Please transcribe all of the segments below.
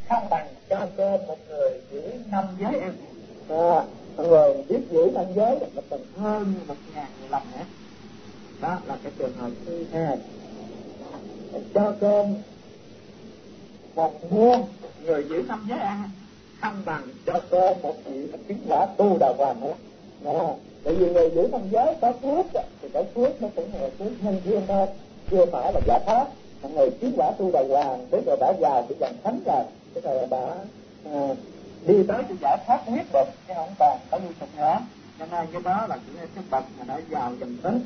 không bằng cho cơm một người giữ 5 giới ăn. Người biết giữ 5 giới là cần hơn 1.000 người làm nữa. Đó là cái trường hợp thứ hai. Cho cơm một muôn người giữ 5 giới ăn không bằng cho cơm một vị chứng quả tu đà hoàng nữa. Bởi vì người giữ 5 giới có phước thì cái phước nó cũng là phước nhân duyên thôi, chưa phải là giải thoát. Người chứng quả tu đà hoàng tức là đã vào cái dòng thánh rồi, tức là đã đi tới cái giải thoát quyết định, chứ không còn có lưu tục nữa. Cho nên cái đó là cái bậc mà đã vào dòng thánh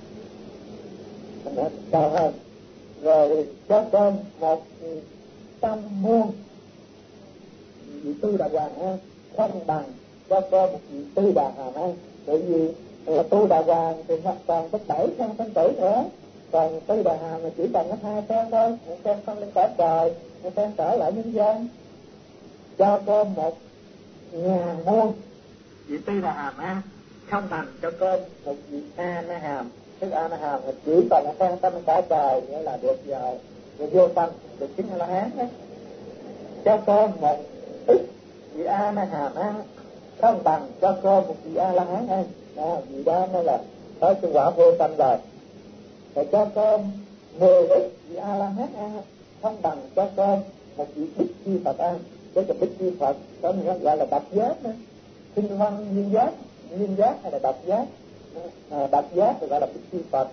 cao hơn. Rồi cho cơm 100 muôn vị tư đà hoàng ăn không bằng cho cơm một vị tư đà hoàng ăn. Bởi vì tu đà hoàng thì còn có 7 phân tử nữa, còn tư đà hàm là chỉ cần có 2 phen thôi, một phen không lên cõi trời, một phen trở lại nhân gian. Cho cơm 1.000 muôn vị tư đà hàm ăn không bằng cho cơm một vị a na hàm. Tức a na hàm là chỉ còn một phen tâm cõi trời, nghĩa là được vào được vô tâm, được chứng A La Hán đấy. Cho cơm một ít vị a na hàm ăn không bằng cho cơm một vị A La Hán ăn. Vì đó mới là tới cái quả vô tâm rồi. Rồi cho cơm 10 ít vị A La Hán ăn không bằng cho cơm một vị Bích Chi Phật ăn. Cái Bích Chi Phật có nghĩa gọi là độc giác nữa, sinh văn duyên giác hay là độc giác. Độc giác thì gọi là Bích Chi Phật.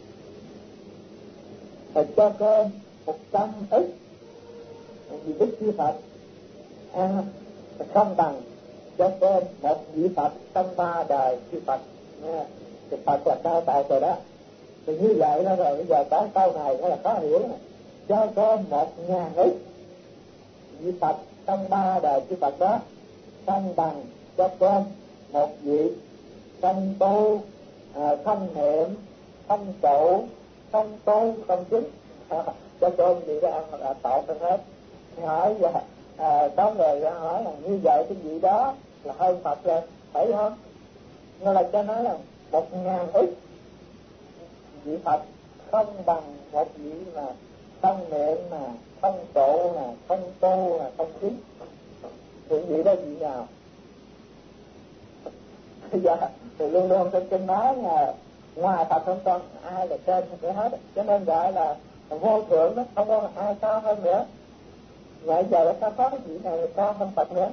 Rồi cho cơm 100 ít vị Bích Chi Phật ăn không bằng cho cơm một vị Phật trong 3 đời chư Phật. Thì Phật là cao tạo rồi đó. Thì như vậy đó, rồi bây giờ cái câu này nó là khó hiểu này. Cho cơm 1.000 ít vị Phật trong 3 đời chư Phật đó không bằng cho cơm một vị không tu, không niệm, không trụ, không tu, không chứng. Cho cơm gì đó ăn là tội hơn hết. Hỏi có người hỏi là như vậy cái gì đó là hơn Phật rồi, phải không? Nên là cho nói là 1.000 ít vị Phật không bằng một vị mà không niệm, mà không trụ, mà không tu, mà không chứng. Thì vị đó vị nào? Bây giờ thì luôn luôn trong kinh nói là ngoài Phật không còn ai là trên không có hết, cho nên gọi là vô thượng đó, không có ai cao hơn nữa. Vậy giờ sao có cái vị này cao hơn Phật nữa?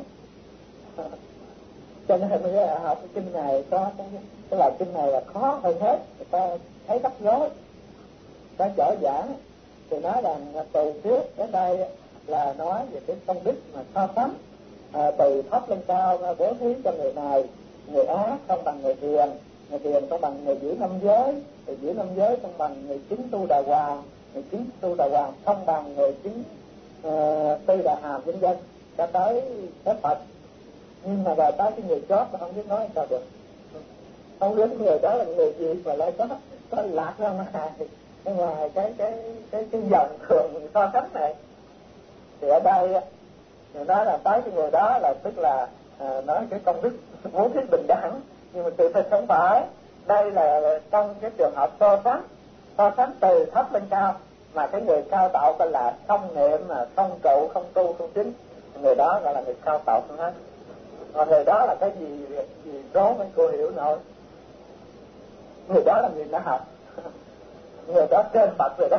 Cho nên bây giờ học cái kinh này có cái loại kinh này là khó hơn hết, người ta thấy rắc rối. Ta chỗ giảng thì nói rằng từ trước đến đây là nói về cái công đức mà so sánh, từ thấp lên cao bố thí cho người này, người ác không bằng người thiền không bằng người giữ 5 giới, người giữ 5 giới không bằng người chứng tu đà hoàng, người chứng tu đà hoàng không bằng người chứng tư đà hàm vân vân, cho tới cái Phật. Nhưng mà rồi tới cái người chót mà không biết nói sao được, không biết người đó là người gì mà lại có lạc ra ngoài cái dòng thường so sánh này. Thì ở đây người nói là tới cái người đó là tức là nói cái công đức bố thí bình đẳng, nhưng mà sự thật không phải. Đây là trong cái trường hợp so sánh từ thấp lên cao, mà cái người cao tạo gọi là không niệm, mà không trụ, không tu, không chứng, người đó gọi là người cao tạo không hết. Còn người đó là cái gì đó mấy cô hiểu nổi. Người đó là người đã học, người đó trên Phật rồi đó.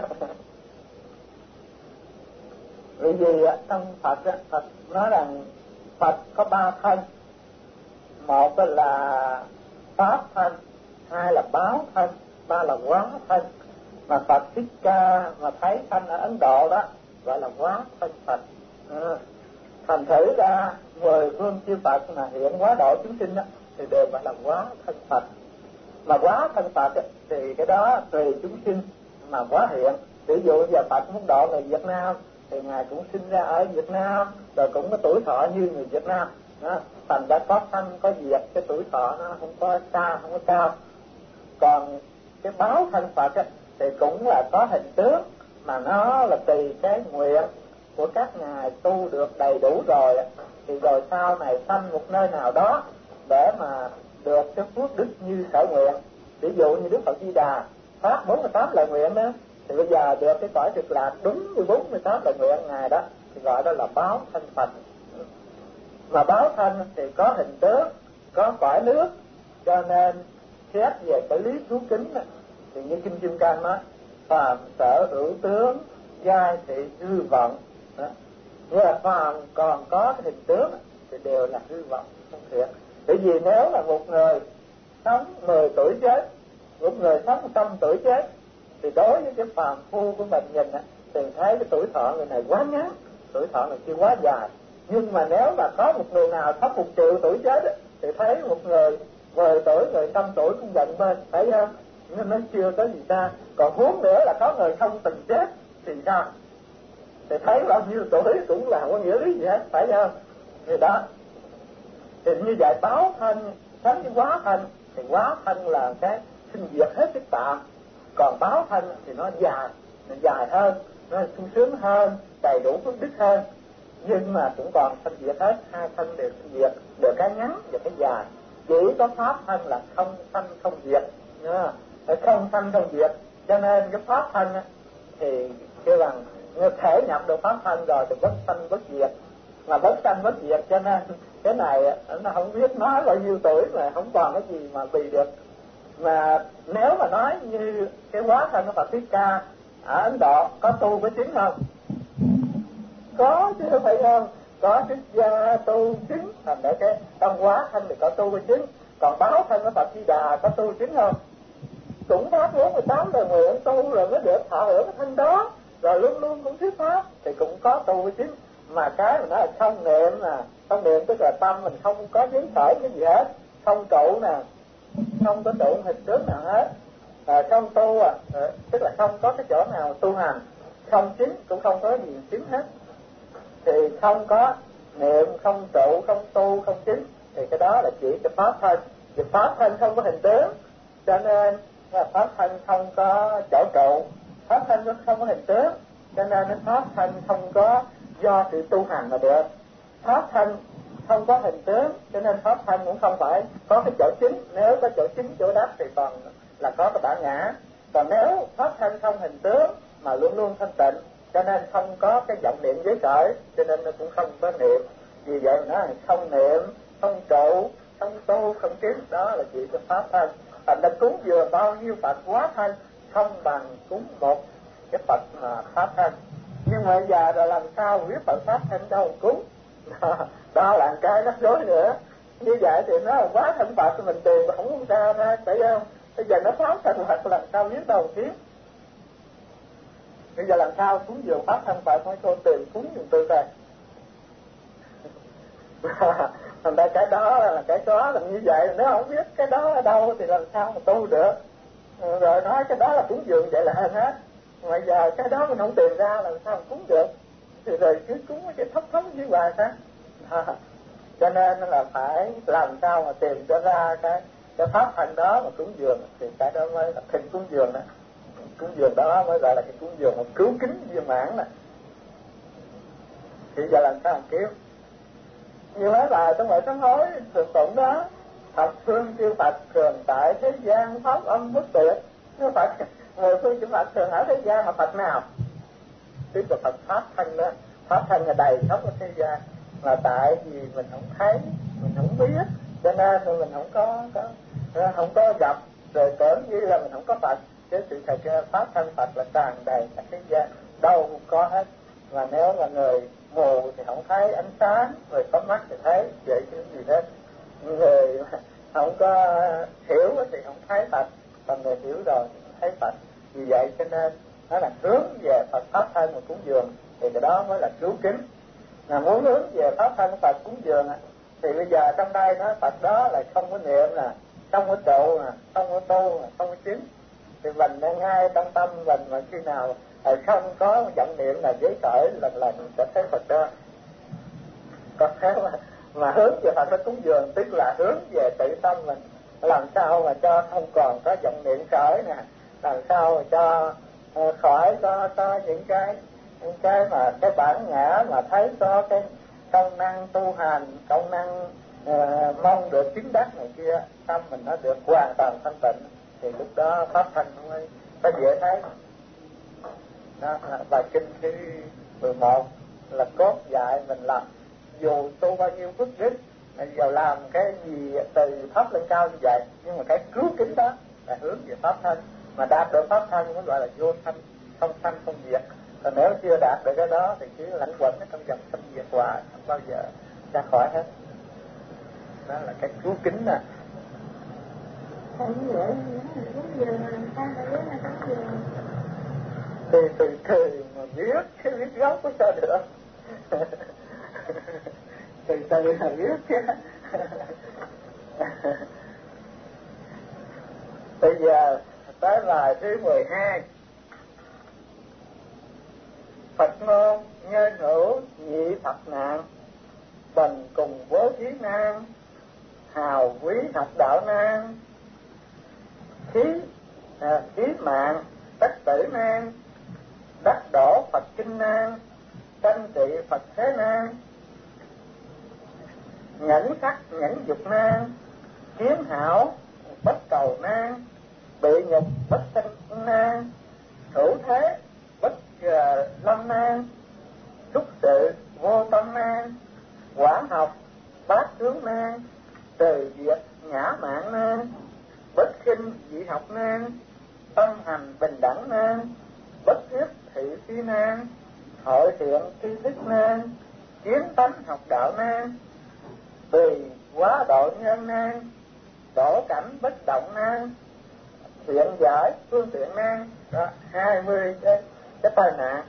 Bởi vì trong Phật nói rằng Phật có 3 thân. Một là pháp thân, 2 là báo thân, 3 là hóa thân. Mà Phật Thích Ca mà thấy thân ở Ấn Độ đó gọi là hóa thân Phật. Thành thử ra 10 phương chư Phật mà hiện hóa độ chúng sinh đó thì đều gọi là hóa thân Phật. Mà hóa thân Phật thì cái đó tùy chúng sinh mà hóa hiện. Ví dụ giờ Phật muốn độ người Việt Nam thì Ngài cũng sinh ra ở Việt Nam, rồi cũng có tuổi thọ như người Việt Nam đó. Thành đã có thân có diệt, cái tuổi thọ nó không có xa, không có cao. Còn cái báo thân Phật thì cũng là có hình tướng, mà nó là tùy cái nguyện của các ngài tu được đầy đủ rồi thì rồi sau này sanh một nơi nào đó để mà được cái phước đức như sở nguyện. Ví dụ như Đức Phật Di Đà phát 48 lời nguyện đó, thì bây giờ được cái cõi Cực Lạc đúng như 48 lời nguyện ngài đó, thì gọi đó là báo thân Phật. Mà báo thân thì có hình tướng, có cõi nước, cho nên xét về cái lý thú kính thì như Kinh Kim Cang nói, phàm sở hữu tướng, giai thị hư vọng. Nhưng mà phàm còn có cái hình tướng thì đều là hư vọng, không thiệt. Bởi vì nếu là một người sống 10 tuổi chết, một người sống 100 tuổi chết, thì đối với cái phàm phu của mình nhìn thì thấy cái tuổi thọ người này quá ngắn, tuổi thọ người kia quá dài. Nhưng mà nếu mà có một người nào sống 1 triệu tuổi chết thì thấy một người 10 tuổi, người 100 tuổi cũng giận bên, phải không? Nhưng nó chưa có gì ra. Còn huống nữa là có người không từng chết thì sao? Thì thấy bao nhiêu tuổi cũng là có nghĩa lý gì hết, phải không? Thì đó, thì như vậy báo thân sánh với quá thân, thì quá thân là cái sinh diệt hết sức tạm, còn báo thân thì nó dài hơn, nó sung sướng hơn, đầy đủ phước đức hơn. Nhưng mà cũng còn sinh diệt hết, hai thân đều sinh diệt, đều cái ngắn và cái dài. Chỉ có pháp thân là không sanh không diệt, không sanh không diệt. Cho nên cái pháp thân thì kêu rằng thể nhập được pháp thân rồi thì bất sanh bất diệt, mà bất sanh bất diệt. Cho nên cái này nó không biết nói bao nhiêu tuổi mà không còn cái gì mà bị được. Mà nếu mà nói như cái hóa thân của Phật Thích Ca ở Ấn Độ có tu có chứng không? Có chứ, phải không? Có xuất gia tu chứng, thành ra cái trong hóa thân thì có tu có chứng. Còn báo thân của Phật Di Đà có tu chứng không? Cũng phát 48 đời nguyện tu rồi mới được thọ hưởng cái thân đó, rồi luôn luôn cũng thuyết pháp thì cũng có tu với chứng. Mà cái mình nói là không niệm không niệm tức là tâm mình không có dính khởi cái gì hết, không trụ không có trụ hình tướng nào hết, không tu tức là không có cái chỗ nào tu hành, không chứng cũng không có gì chứng hết, thì không có niệm, không trụ, không tu, không chứng, thì cái đó là chỉ cái pháp thân. Thì pháp thân không có hình tướng, cho nên pháp thân không có chỗ trụ, pháp thân không có hình tướng, cho nên pháp thân không có do sự tu hành mà được. Pháp thân không có hình tướng, cho nên pháp thân cũng không phải có cái chỗ chính. Nếu có chỗ chính chỗ đắc thì còn là có cái bản ngã. Còn nếu pháp thân không hình tướng mà luôn luôn thanh tịnh, cho nên không có cái vọng niệm giới khởi, cho nên nó cũng không có niệm. Vì vậy nó là không niệm, không trụ, không tu, không chứng, đó là chỉ có pháp thân. Thành ra cúng dường bao nhiêu Phật hóa thân không bằng cúng một cái Phật mà pháp thân. Nhưng mà giờ rồi làm sao biết Phật pháp thân đâu cúng? Đó là cái rắc rối nữa. Như vậy thì nó là quá thân Phật thì mình tìm mà không ra ra, phải không? Bây giờ nó pháp thân Phật làm sao biết đâu kiếm? Bây giờ làm sao cúng dường pháp thân Phật nói cô tìm cúng dường tôi coi. Thành ra cái đó là cái đó là như vậy, nếu không biết cái đó ở đâu thì làm sao mà tu được. Rồi nói cái đó là cúng dường vậy là hơn hết. Mà giờ cái đó mình không tìm ra làm sao mà cúng được, thì rồi cứ cúng cái thấp dưới hoài sao. Cho nên là phải làm sao mà tìm cho ra cái pháp thân đó mà cúng dường, thì cái đó mới là thịnh cúng dường đó. Cúng dường đó mới gọi là cái cúng dường một cứu kính viên mãn nè. Thì giờ làm sao mà kiếm? Như mấy bài trong bài sám hối thường tụng đó, thập phương chư Phật thường tại thế gian pháp âm bất tuyệt. Nếu Phật người phương chư Phật thường ở thế gian mà Phật nào? Tức là Phật pháp thân đó, pháp thân là đầy khắp ở thế gian, mà tại vì mình không thấy, mình không biết, cho nên mình không có gặp, rồi tưởng như là mình không có Phật. Chứ sự thật ra pháp thân Phật là tràn đầy cả thế gian, đâu cũng có hết. Và nếu là người mù thì không thấy ánh sáng, người có mắt thì thấy, vậy chứ gì hết. Người không có hiểu thì không thấy Phật, còn người hiểu rồi thì thấy Phật. Vì vậy cho nên nó là hướng về Phật pháp thân mà cúng dường, thì cái đó mới là cứu kính. Mà muốn hướng về pháp thân Phật cúng dường thì bây giờ trong đây nó Phật đó là không có niệm không có trụ không có tu không có chứng, thì mình ngay trong tâm mình mà khi nào không có vọng niệm là giấy khởi lần sẽ thấy Phật đó. Còn nếu mà hướng về Phật nó cúng dường tức là hướng về tự tâm mình, làm sao mà cho không còn có vọng niệm khởi nè, làm sao mà cho khỏi có những cái mà cái bản ngã mà thấy có cái công năng tu hành, công năng mong được chứng đắc này kia, tâm mình nó được hoàn toàn thanh tịnh, thì lúc đó pháp thân nó mới có dễ thấy. Đó là bài kinh thứ 11. là cốt dạy mình làm. Dù tu bao nhiêu phước đức, giờ làm cái gì từ thấp lên cao như vậy, nhưng mà cái cứu kính đó là hướng về pháp thân, mà đạt được pháp thân mới gọi là vô sanh, không sanh không diệt. Còn nếu chưa đạt được cái đó thì chỉ lãnh quẩn ở trong dòng sanh diệt hoài, không bao giờ ra khỏi hết. Đó là cái cứu kính nè. Thì từ từ mà viết, cái viết gốc có sao được. Từ từ mà viết chứ. Bây giờ tới bài thứ 12. Phật ngôn nhân hữu nhị Phật nạn, bần cùng bố thí nan, hào quý học đạo nan, khí mạng tất tử nan, đắc đổ Phật kinh nan, sanh trị Phật thế nan, nhẫn sắc nhẫn dục nan, kiếm hảo bất cầu nan, bị nhục bất sanh nan, hữu thế bất lâm nan, xúc sự vô tâm nan, quả học bát tướng nan, từ diệt ngã mạng nan, bất khinh dị học nan, tâm hành bình đẳng nan, bất thiết thị phi nan, hội thiện tri thức nan, kiến tánh học đạo nan, tùy quá độ nhân nan, đổ cảnh bất động nan, thiện giải phương tiện nan. Đó, 20 cái tai nạn,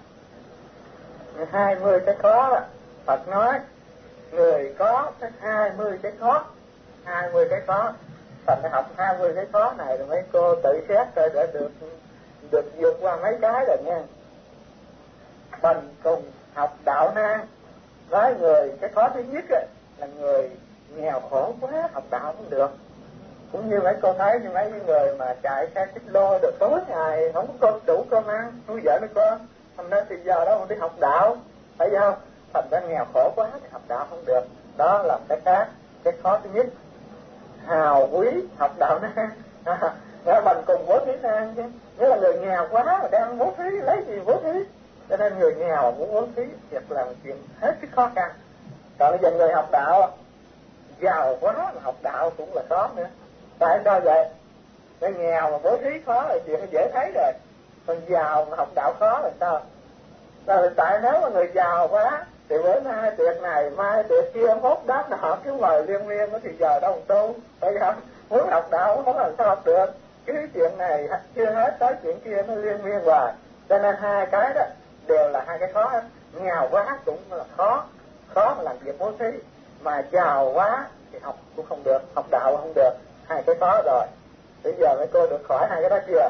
20 cái khó. Phật nói người có 20 cái khó, 20 cái khó. Thành học 20 cái khó này rồi mấy cô tự xét rồi đã được vượt qua mấy cái rồi nha. Bần cùng học đạo nan, nói người cái khó thứ nhất là người nghèo khổ quá học đạo không được. Cũng như mấy cô thấy như mấy người mà chạy xe xích lô được tối ngày không có đủ cơm ăn nuôi vợ nuôi con, thành ra thì giờ đó mà đi học đạo, phải không? Thành ra nghèo khổ quá thì học đạo không được. Đó là cái khác, cái khó thứ nhất. Hào quý học đạo nan, nghĩa mình cùng bố thí nan chứ. Nghĩa là người nghèo quá mà đang bố thí, lấy gì bố thí? Cho nên người nghèo muốn bố thí việc là một chuyện hết sức khó khăn. Còn bây giờ người học đạo giàu quá mà học đạo cũng là khó nữa. Tại sao vậy? Người nghèo mà bố thí khó là chuyện dễ thấy rồi, còn giàu mà học đạo khó là sao? Rồi tại nếu mà người giàu quá thì bữa nay tiệc này mai tiệc kia, mốt đám nọ cứ mời liên miên thì giờ đâu tu, phải không? Muốn học đạo không làm sao học được, cái chuyện này chưa hết tới chuyện kia nó liên miên hoài. Cho nên hai cái đó đều là hai cái khó. Nghèo quá cũng là khó mà làm việc bố thí, mà giàu quá thì học cũng không được, học đạo không được. Hai cái khó rồi. Bây giờ mấy cô được khỏi hai cái đó chưa?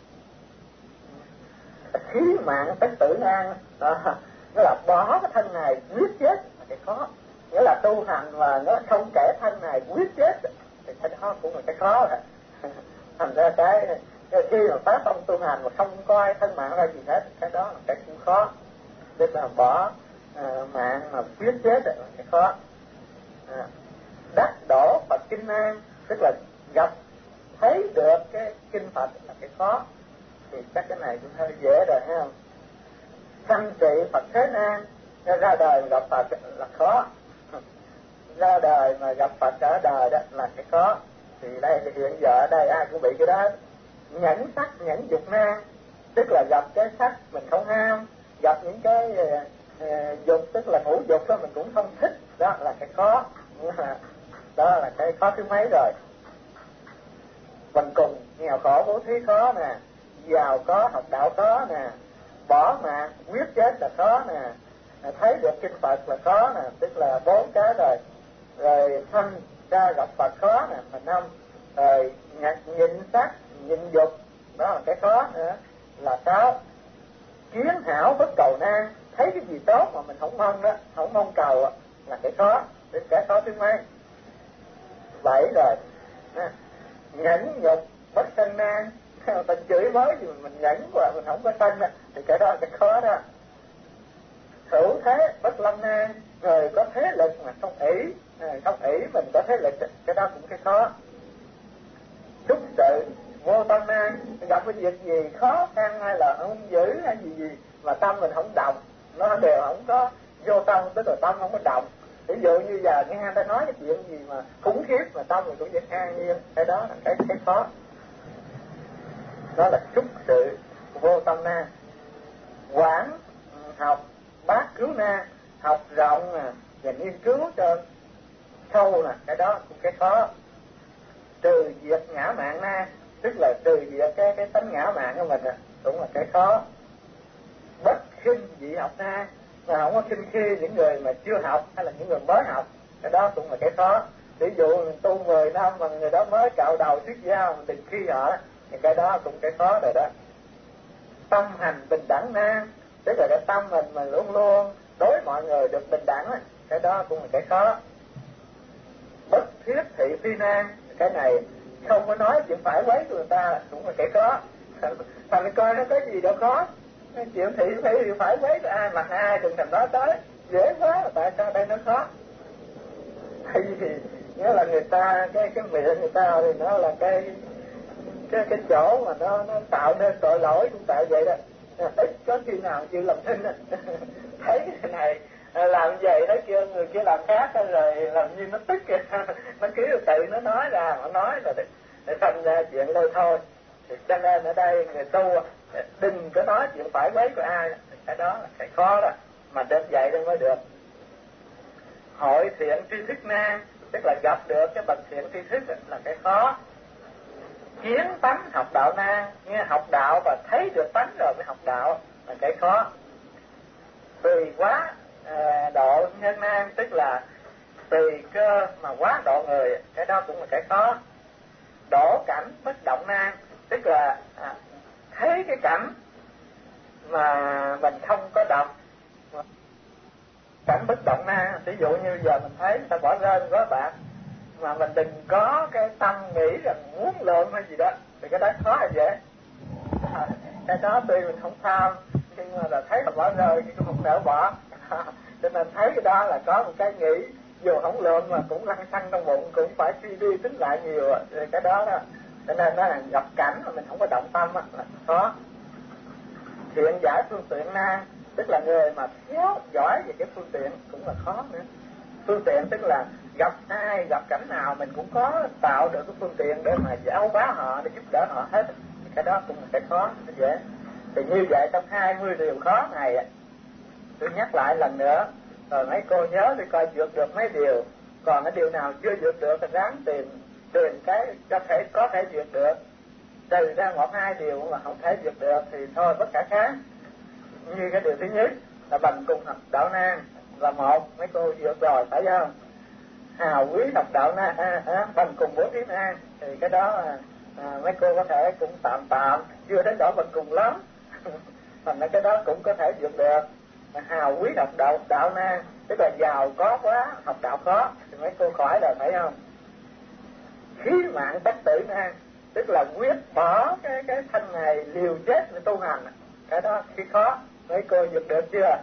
Khí mạng tất tử nan đó, nghĩa là bỏ cái thân này quyết chết là cái khó. Nghĩa là tu hành mà nó không kể thân này quyết chết thì cái đó cũng là cái khó rồi. Thành ra cái khi mà phá tông tu hành mà không coi thân mạng ra gì hết, cái đó là cái cũng khó. Tức là bỏ mạng mà quyết chết là cái khó. Đắc đổ Phật kinh nan, tức là gặp thấy được cái kinh Phật là cái khó. Thì chắc cái này cũng hơi dễ rồi, thấy không? Sanh trị Phật thế nan, ra đời mà gặp Phật là khó. Ra đời mà gặp Phật ở đời đó là cái khó. Thì đây thì hiện giờ ở đây ai cũng bị cái đó. Nhẫn sắc nhẫn dục nan, tức là gặp cái sắc mình không ham, gặp những cái dục tức là ngũ dục đó mình cũng không thích, đó là cái khó. Đó là cái khó thứ mấy rồi. Mình cùng nghèo khổ bố thí khó nè, giàu có học đạo khó nè, bỏ mạng quyết chết là khó nè, thấy được kinh Phật là khó nè, tức là 4 cái rồi. Rồi sanh ra gặp Phật khó nè là 5. Rồi nhịn sắc nhịn dục, đó là cái khó nữa là 6. Kiến hảo bất cầu nan, thấy cái gì tốt mà mình không mong đó, không mong cầu đó, là cái khó. Đến cái khó thứ mấy? 7 rồi. Nhẫn nhục bất sanh nan, ta chửi mới gì mình nhẫn quá mình không có sanh đó, thì cái đó là cái khó đó. Hữu thế bất lâm nan, người có thế lực mà không ỷ, mình có thế lực, cái đó cũng cái khó. Xúc sự vô tâm nan, gặp cái việc gì khó khăn hay là không giữ hay gì mà tâm mình không động, nó đều không có vô tâm, tức là tâm không có động. Ví dụ như giờ nghe người ta nói cái chuyện gì mà khủng khiếp mà tâm mình cũng vẫn an nhiên, cái đó là cái khó. Đó là trúc sự vô tâm na. Quán học bát cứu na, học rộng và nghiên cứu cho sâu nè, cái đó cũng cái khó. Trừ diệt ngã mạn na, tức là trừ diệt cái tánh ngã mạn của mình cũng là cái khó. Bất khinh dị học na, mà không có khinh khi những người mà chưa học hay là những người mới học, cái đó cũng là cái khó. Ví dụ mình tu 10 năm mà người đó mới cạo đầu thuyết giao mình đừng khi họ, thì cái đó cũng cái khó rồi đó. Tâm hành bình đẳng na, tức là cái tâm mình mà luôn luôn đối mọi người được bình đẳng, cái đó cũng là cái khó. Bất thiết thị phi na, cái này không có nói chuyện phải quấy của người ta cũng là cái khó. Mà mình coi nó có gì đâu khó. Chuyện thị phi thì phải quấy của ai, mặt ai đừng thèm nói tới, dễ quá, tại sao đây nó khó? Tại vì nghĩa là người ta cái miệng người ta thì nó là cái chỗ mà nó tạo nên tội lỗi, cũng tại vậy đó. Ít có khi nào chịu làm thinh thấy cái này làm vậy thấy kia, người kia làm khác rồi làm như nó tức kìa. Nó cứ tự nó nói ra, nó nói rồi để thành ra chuyện lôi thôi. Thì cho nên ở đây người tu đừng có nói chuyện phải quấy của ai, cái đó là cái khó đó, mà đến vậy đâu mới được. Hội thiện tri thức na, tức là gặp được cái bậc thiện tri thức là cái khó. Kiến tánh học đạo na, nghe học đạo và thấy được tánh rồi mới học đạo là cái khó. Tùy quá độ nhân na, tức là tùy cơ mà quá độ người, cái đó cũng là cái khó. Đổ cảnh bất động na, tức là thấy cái cảnh mà mình không có động. Cảnh bất động na, ví dụ như giờ mình thấy người ta bỏ rơi gói bạc mà mình đừng có cái tâm nghĩ rằng muốn lượm hay gì đó, thì cái đó khó hay dễ. Cái đó tuy mình không tham, nhưng mà là thấy là bỏ rơi thì cũng không nỡ bỏ. Cho nên thấy cái đó là có một cái nghĩ, dù không lượm mà cũng lăn xăng trong bụng, cũng phải suy đi tính lại nhiều, thì cái đó đó. Cho nên nó là gặp cảnh mà mình không có động tâm là khó. Thiện giải phương tiện na, tức là người mà khéo giỏi về cái phương tiện cũng là khó nữa. Phương tiện tức là gặp ai, gặp cảnh nào mình cũng có tạo được cái phương tiện để mà giáo hóa họ, để giúp đỡ họ hết. Cái đó cũng là cái khó, nó dễ. Thì như vậy trong 20 điều khó này, tôi nhắc lại lần nữa, rồi mấy cô nhớ thì coi vượt được mấy điều. Còn cái điều nào chưa vượt được thì ráng tìm cái có thể vượt được. Trừ ra 1-2 điều mà không thể vượt được thì thôi bất khả kháng. Như cái điều thứ nhất là bằng cùng học đạo na là một, mấy cô vượt rồi phải không? Hào quý học đạo na bằng cùng bố thí na, thì cái đó mấy cô có thể cũng tạm chưa đến đó bằng cùng lắm. Thành ra cái đó cũng có thể vượt được. Hào quý học đạo na, tức là giàu có quá học đạo khó, thì mấy cô khỏi rồi phải không? Khí mạng bất tử na, tức là quyết bỏ cái thân này liều chết để tu hành, cái đó khi khó, mấy cô vượt được chưa?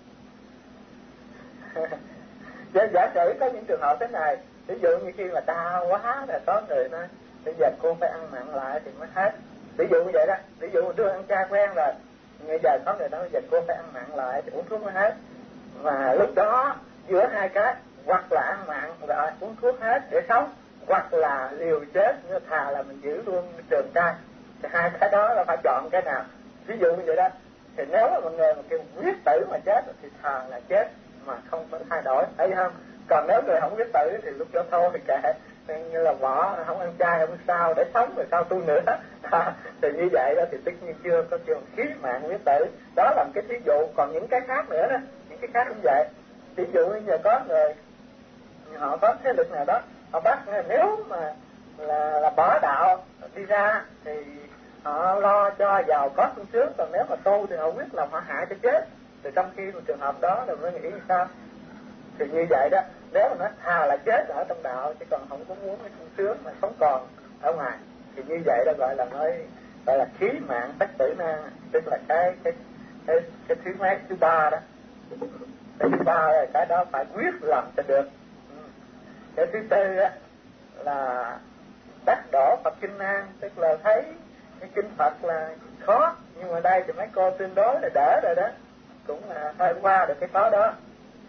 Giả sử có những trường hợp thế này, ví dụ như khi mà đau quá là có người nói bây giờ cô phải ăn mặn lại thì mới hết, ví dụ như vậy đó. Ví dụ đưa ăn chay quen rồi, bây giờ có người nói bây giờ cô phải ăn mặn lại thì uống thuốc mới hết. Mà lúc đó giữa hai cái, hoặc là ăn mặn rồi uống thuốc hết để sống, hoặc là liều chết, như thà là mình giữ luôn trường cai, thì hai cái đó là phải chọn cái nào. Ví dụ như vậy đó, thì nếu mà một người mà kêu quyết tử mà chết thì thà là chết mà không có thay đổi, thấy không? Còn nếu người không quyết tử thì lúc đó thôi thì kệ, như là bỏ không ăn chay không sao, để sống rồi sao tu nữa. Thì như vậy đó thì tất nhiên chưa có trường khí mạng quyết tử. Đó là một cái thí dụ. Còn những cái khác nữa đó, những cái khác cũng vậy. Ví dụ như giờ có người họ có thế lực nào đó, họ bắt nếu mà là bỏ đạo đi ra thì họ lo cho giàu có sung sướng, còn nếu mà tu thì họ quyết lòng họ hại cho chết. Thì trong khi một trường hợp đó là mới nghĩ sao? Thì như vậy đó, nếu mà nó thà là chết ở trong đạo chứ còn không có muốn cái sung sướng mà sống còn ở ngoài, thì như vậy đó gọi là khí mạng bất tử na, tức là cái thứ mấy, thứ ba đó. Cái thứ ba là cái đó phải quyết làm cho được. Cái thứ tư á là đắc đổ Phật kinh na, tức là thấy cái kinh Phật là khó, nhưng mà đây thì mấy cô tương đối là đỡ rồi đó, cũng là hơi qua được cái khó đó.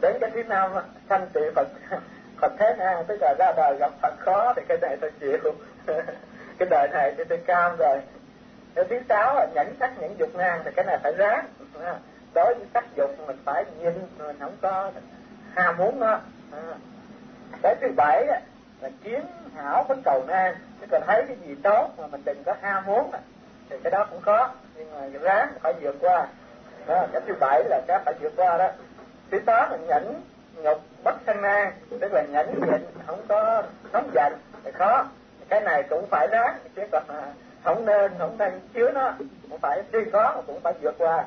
Đến cái thứ năm sanh tị Phật Phật thế nan, tức là ra đời gặp Phật khó, thì cái này tôi chịu. Cái đời này thì tôi cam rồi. Cái thứ sáu là nhẫn sắc nhẫn dục nan, thì cái này phải ráng. Đối với sắc dục mình phải nhìn, mình không có ham muốn nó. Cái thứ bảy là kiến hảo phấn cầu nan, chứ còn thấy cái gì tốt mà mình đừng có ham muốn thì cái đó cũng có, nhưng mà ráng phải vượt qua. Cái thứ bảy là cái phải vượt qua đó. Thứ tám là nhẫn nhục bất sân nan, tức là nhẫn nhịn không có nóng giận thì khó. Cái này cũng phải ráng, chứ còn không nên chứa nó, cũng phải tuy có mà cũng phải vượt qua.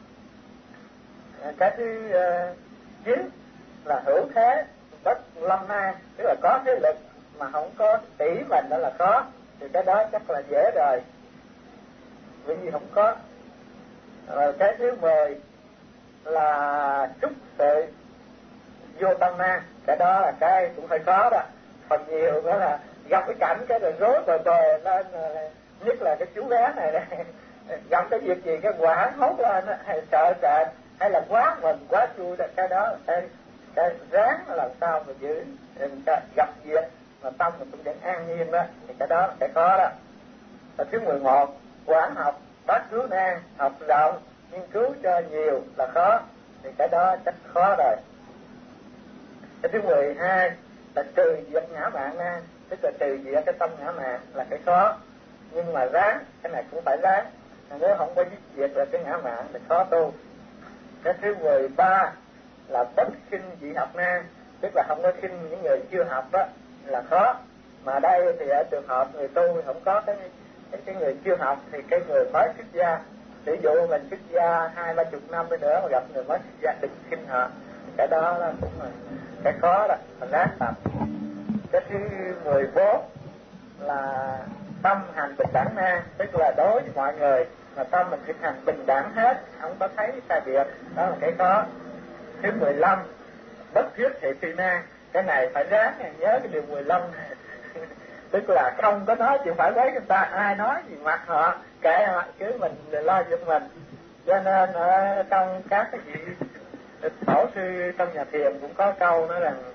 Cái thứ chín là hữu thế bất lâm nan, tức là có thế lực mà không có tỷ mình, đó là có, thì cái đó chắc là dễ rồi, vì gì không có. Cái thứ 10 là trúc sự vô tâm nan, cái đó là cái cũng hơi khó đó. Phần nhiều đó là gặp cái cảnh cái rồi rối bời bời lên, nhất là cái chú bé này đây, gặp cái việc gì cái quả hốt lên hay sợ sệt hay là quá mừng quá vui, cái đó cái ráng làm sao mà giữ gặp việc mà tâm mình cũng vẫn an nhiên đó, thì cái đó là cái khó đó. Và thứ 11 quán học bát cứu nan, học rộng nghiên cứu cho nhiều là khó, thì cái đó chắc khó rồi. Cái thứ 12 là trừ diệt ngã mạn nan, tức là trừ diệt cái tâm ngã mạn là cái khó, nhưng mà ráng, cái này cũng phải ráng, nếu không có dứt diệt là cái ngã mạn thì khó tu. Cái thứ 13 là bất khinh dị học nan, tức là không có khinh những người chưa học đó là khó. Mà đây thì ở trường hợp người tu không có cái người chưa học, thì cái người mới xuất gia, ví dụ mình xuất gia 20-30 năm nữa mà gặp người mới xuất gia đừng khinh họ, cái đó là cũng là cái khó đó, mình ráng tập. Cái thứ 14 là tâm hành bình đẳng nan, tức là đối với mọi người mà tâm mình thực hành bình đẳng hết, không có thấy sai biệt, đó là cái khó. Thứ 15 bất thuyết thị phi nan, cái này phải ráng nhớ cái điều 15 này. Tức là không có nói chuyện phải với người ta, ai nói gì mặc họ kệ họ, cứ mình lo giúp mình. Cho nên ở trong các cái vị tổ sư trong nhà thiền cũng có câu nói rằng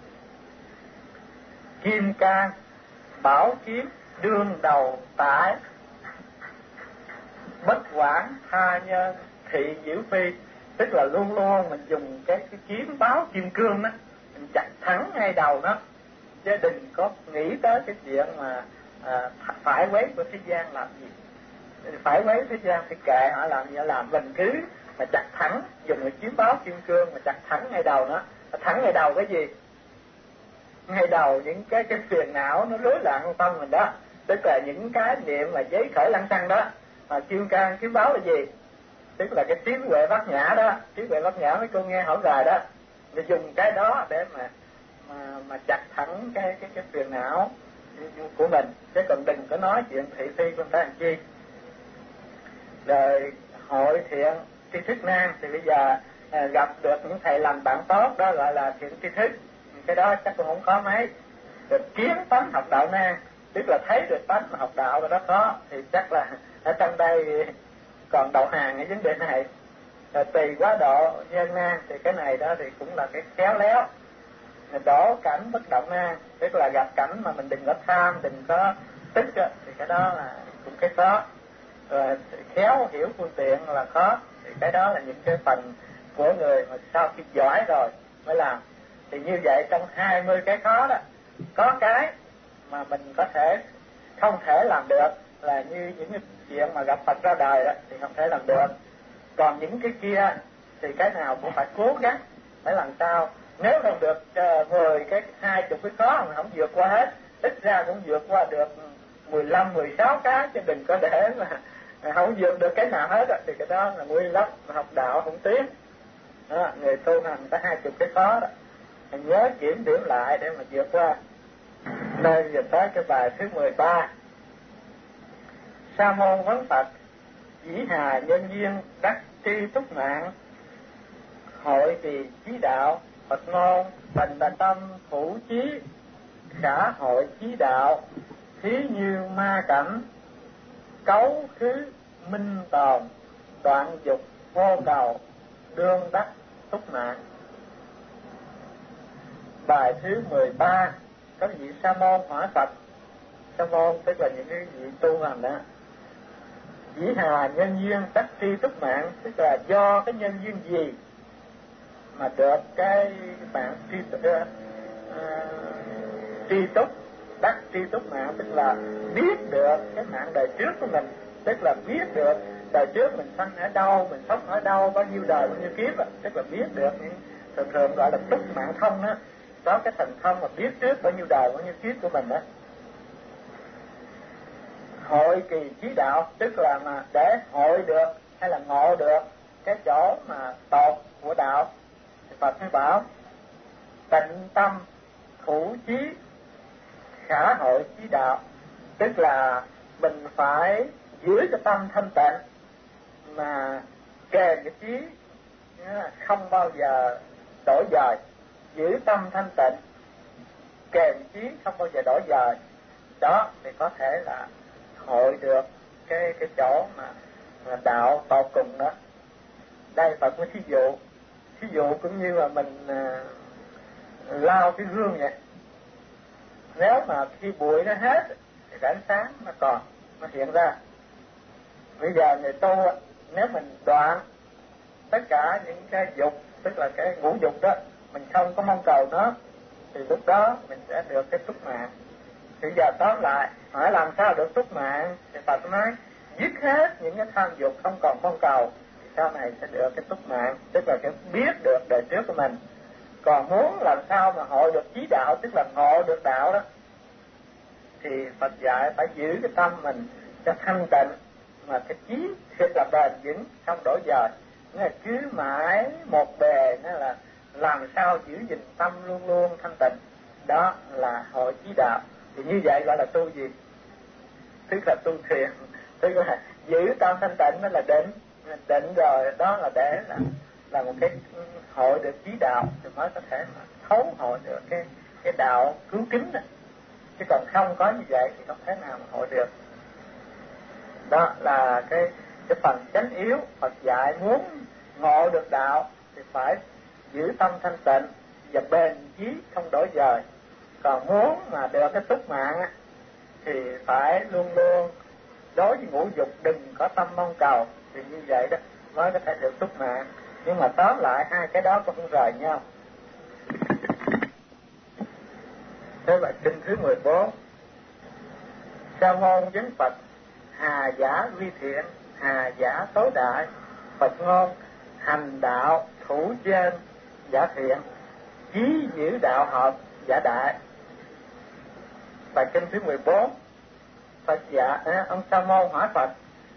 kim cang bảo kiếm đương đầu tải, bất quản tha nhân thị diệu phi, tức là luôn luôn mình dùng cái kiếm báo kim cương đó, mình chặt thẳng ngay đầu nó, chứ đừng có nghĩ tới cái chuyện mà phải quấy của thế gian làm gì. Phải quấy thế gian thì kệ họ làm gì làm, mình cứ mà chặt thẳng, dùng cái kiếm báo kim cương mà chặt thẳng ngay đầu nó. Thẳng ngay đầu cái gì? Ngay đầu những cái phiền não nó rối loạn trong tâm mình đó, tức là những cái niệm mà giấy khởi lăng xăng đó. Mà kim cang kiếm báo là gì? Tức là cái trí huệ bát nhã đó, trí huệ bát nhã mấy cô nghe hỏi rồi đó, mình dùng cái đó để mà chặt thẳng cái phiền não của mình, chứ còn đừng có nói chuyện thị phi của người ta làm chi. Rồi hội thiện tri thức nan, thì bây giờ gặp được những thầy làm bạn tốt đó gọi là thiện tri thức, cái đó chắc cũng không có mấy. Rồi kiến tánh học đạo nan, tức là thấy được tánh mà học đạo rồi đó có, thì chắc là ở trong đây còn đầu hàng cái vấn đề này. Rồi tùy quá độ nhân nan, thì cái này đó thì cũng là cái khéo léo. Đổ cảnh bất động nan, tức là gặp cảnh mà mình đừng có tham, đừng có tức đó, thì cái đó là cũng cái khó. Rồi khéo hiểu phương tiện là khó, thì cái đó là những cái phần của người mà sau khi giỏi rồi mới làm. Thì như vậy trong 20 cái khó đó, có cái mà mình có thể không thể làm được, là như những cái chuyện mà gặp Phật ra đời đó thì không thể làm được. Còn những cái kia thì cái nào cũng phải cố gắng phải làm sao. Nếu không được 10 cái 20 cái khó mà không vượt qua hết, ít ra cũng vượt qua được 15-16 cái, chứ đừng có để mà không vượt được cái nào hết đó, thì cái đó là nguy lắm, mà học đạo không tiến đó. Người tu hành có 20 cái khó đó, mình nhớ kiểm điểm lại để mà vượt qua. Nên giờ tới cái bài thứ 13. Sa môn vấn Phật dĩ hà nhân duyên đắc tri túc mạng, hội trì chí đạo Phật ngôn thành tâm thủ chí, khả hội chí đạo thí như ma cảnh, cấu khứ minh tồn, đoạn dục vô cầu đương đắc túc mạng. bài thứ 13 có vị Sa môn hỏi Phật. Sa môn tức là những cái vị tu hành đó. Dĩ hà nhân duyên tắc tri túc mạng, tức là do cái nhân duyên gì mà được cái bạn tri túc, đắc tri túc mạng, tức là biết được cái mạng đời trước của mình, tức là biết được đời trước mình sanh ở đâu, mình sống ở đâu, bao nhiêu đời, bao nhiêu kiếp, tức là biết được những thường gọi là túc mạng thông đó, có cái thần thông mà biết trước bao nhiêu đời, bao nhiêu kiếp của mình đó. Hội kỳ chí đạo, tức là mà để hội được hay là ngộ được cái chỗ mà tột của đạo, thì Phật mới bảo tịnh tâm thủ chí khả hội chí đạo, tức là mình phải giữ cho tâm thanh tịnh mà kề cái chí không bao giờ đổi dời, giữ tâm thanh tịnh kề chí không bao giờ đổi dời, đó thì có thể là hội được cái chỗ mà đạo tột cùng đó. Đây Phật có thí dụ cũng như là mình lau cái gương vậy, nếu mà khi bụi nó hết thì cái ánh sáng nó còn, nó hiện ra. Bây giờ người tu nếu mình đoạn tất cả những cái dục, tức là cái ngũ dục đó, mình không có mong cầu nó, thì lúc đó mình sẽ được cái túc mạng. Bây giờ tóm lại, hỏi làm sao được túc mạng, thì Phật nói dứt hết những cái tham dục không còn mong cầu, thì sau này sẽ được cái túc mạng, tức là cái biết được đời trước của mình. Còn muốn làm sao mà hội được chí đạo, tức là ngộ được đạo đó, thì Phật dạy phải giữ cái tâm mình cho thanh tịnh, mà cái chí thiệt là bền vững, không đổi dời. Nghĩa là cứ mãi một bề, nghĩa là làm sao giữ gìn tâm luôn luôn thanh tịnh, đó là hội chí đạo. Thì như vậy gọi là tu gì? Tức là tu thiền, tức là giữ tâm thanh tịnh, đó là định rồi, đó là để là một cái hội được chí đạo, thì mới có thể mà thấu hội được cái đạo cứu kính đó. Chứ còn không có như vậy thì không thể nào mà hội được. Đó là cái phần chánh yếu. Phật dạy muốn ngộ được đạo thì phải giữ tâm thanh tịnh và bền chí không đổi dời. Còn muốn mà được cái túc mạng thì phải luôn luôn đối với ngũ dục đừng có tâm mong cầu, thì như vậy đó mới có thể được túc mạng. Nhưng mà tóm lại hai cái đó cũng không rời nhau. Thế là kinh thứ 14. Sa môn vấn Phật: hà giả vi thiện, hà giả tối đại. Phật ngôn: hành đạo thủ trên giả thiện, chí giữ đạo hợp giả đại. Bài kinh thứ 14. Phật ông Sa môn hỏi Phật: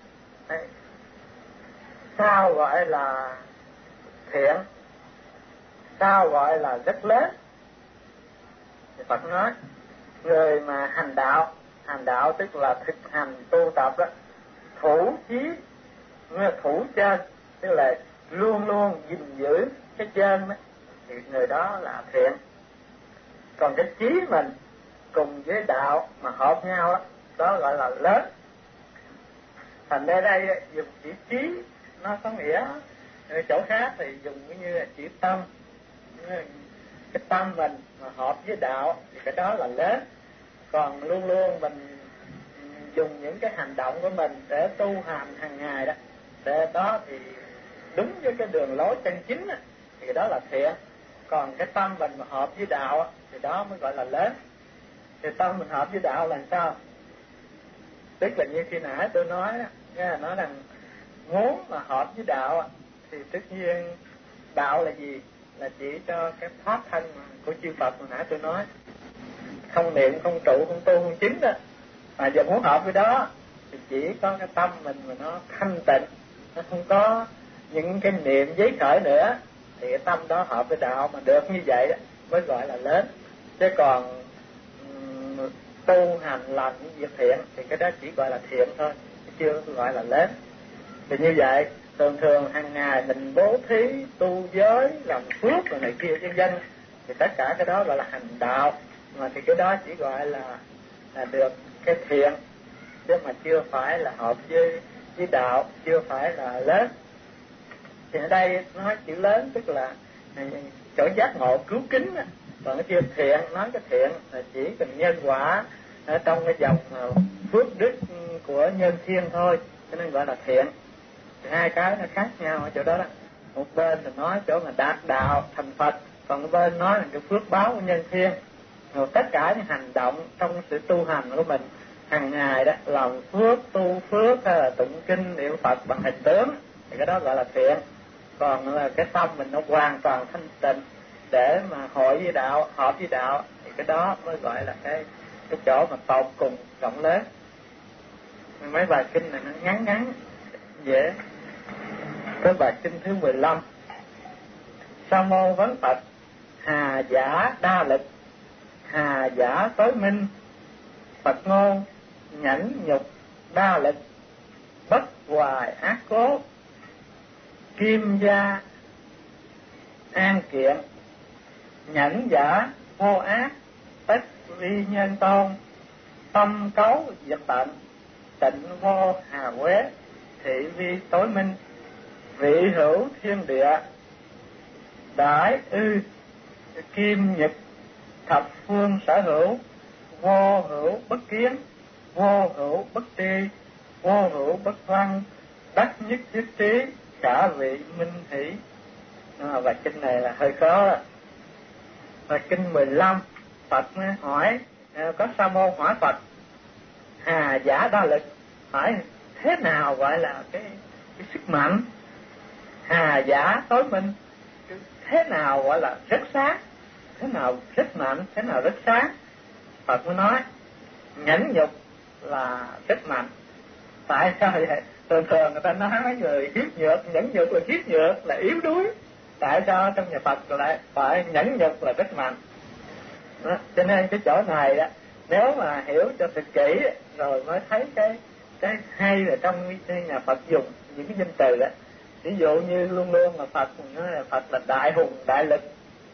sao gọi là thiện, sao gọi là rất lớn? Thì Phật nói người mà hành đạo tức là thực hành tu tập đó, thủ chí, thủ trên, tức là luôn luôn gìn giữ cái trên đó, thì người đó là thiện. Còn cái chí mình cùng với đạo mà hợp nhau đó gọi là lớn. Thành ra đây dùng chữ trí nó có nghĩa, chỗ khác thì dùng như là chữ tâm. Cái tâm mình mà hợp với đạo thì cái đó là lớn. Còn luôn luôn mình dùng những cái hành động của mình để tu hành hàng ngày đó, để đó thì đúng với cái đường lối chân chính đó, thì đó là thiện. Còn cái tâm mình mà hợp với đạo thì đó mới gọi là lớn. Thì tâm mình hợp với đạo là sao? Tức là như khi nãy tôi nói rằng muốn mà hợp với đạo thì tất nhiên đạo là gì? Là chỉ cho cái pháp thân của chư Phật hồi nãy tôi nói, không niệm, không trụ, không tu, không chứng đó. Mà giờ muốn hợp với đó thì chỉ có cái tâm mình mà nó thanh tịnh, nó không có những cái niệm giấy khởi nữa, thì cái tâm đó hợp với đạo. Mà được như vậy đó mới gọi là lớn. Chứ còn tu hành làm những việc thiện thì cái đó chỉ gọi là thiện thôi, chưa gọi là lớn. Thì như vậy thường hàng ngày mình bố thí, tu giới, làm phước rồi này kia vân vân, thì tất cả cái đó gọi là hành đạo. Mà thì cái đó chỉ gọi là được cái thiện, chứ mà chưa phải là hợp với đạo, chưa phải là lớn. Thì ở đây nói chữ lớn tức là chỗ giác ngộ cứu kính, Còn cái chữ thiện, nói cái thiện là chỉ cần nhân quả ở trong cái dòng phước đức của nhân thiên thôi, cho nên gọi là thiện. Hai cái nó khác nhau ở chỗ đó đó. Một bên là nói chỗ mà đạt đạo thành Phật, còn một bên nói là cái phước báo của nhân thiên. Rồi tất cả những hành động trong sự tu hành của mình hàng ngày đó, làm phước, tu phước hay là tụng kinh niệm Phật bằng hình tướng, thì cái đó gọi là thiện. Còn là cái tâm mình nó hoàn toàn thanh tịnh để mà hội với đạo, hợp với đạo, thì cái đó mới gọi là cái chỗ mà tột cùng rộng lớn. Mấy bài kinh này nó ngắn ngắn dễ. Cái bài kinh thứ 15: Sa môn vấn Phật, hà giả đa lực, hà giả tối minh, Phật ngôn nhẫn nhục đa lực, bất hoài ác cố, kim gia an kiện, nhẫn giả vô ác, tất vi nhân tôn, tâm cấu diệt tận, tịnh vô hà quế, thị vi tối minh, vị hữu thiên địa, đại ư kim nhật, thập phương sở hữu, vô hữu bất kiến, vô hữu bất tri, vô hữu bất văn, đắc nhất nhất trí, cả vị minh hỷ. Bài kinh này là hơi khó đó. Bài kinh 15, Phật hỏi, có sa môn hỏi Phật, hà giả đa lực, hỏi thế nào gọi là cái sức mạnh? Hà giả tối minh, thế nào gọi là rất sáng? Thế nào rất mạnh, thế nào rất sáng? Phật mới nói, nhẫn nhục là rất mạnh. Tại sao vậy? Thường thường người ta nói người hiếp nhược, nhẫn nhục là hiếp nhược, là yếu đuối. Tại sao trong nhà Phật lại phải nhẫn nhục là rất mạnh? Đó. Cho nên cái chỗ này đó, nếu mà hiểu cho thật kỹ rồi mới thấy cái hay là trong nhà Phật dùng những cái danh từ đó. Ví dụ như luôn luôn mà Phật nói là Phật là đại hùng đại lực.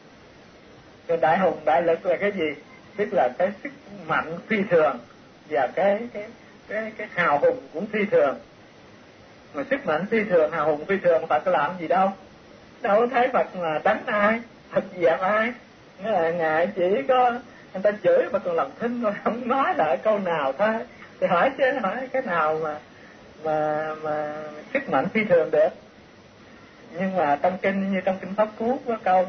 Cái đại hùng đại lực là cái gì? Tức là cái sức mạnh phi thường và cái hào hùng cũng phi thường. Mà sức mạnh phi thường, hào hùng phi thường, Phật có làm gì đâu. Đâu có thấy Phật mà đánh ai, Phật dẹp ai. Nghĩa là Ngài chỉ có người ta chửi mà còn làm thinh thôi, không nói lại câu nào thôi. Thì hỏi chứ, hỏi cái nào mà sức mạnh phi thường được. Nhưng mà trong kinh, như trong kinh Pháp Cú có câu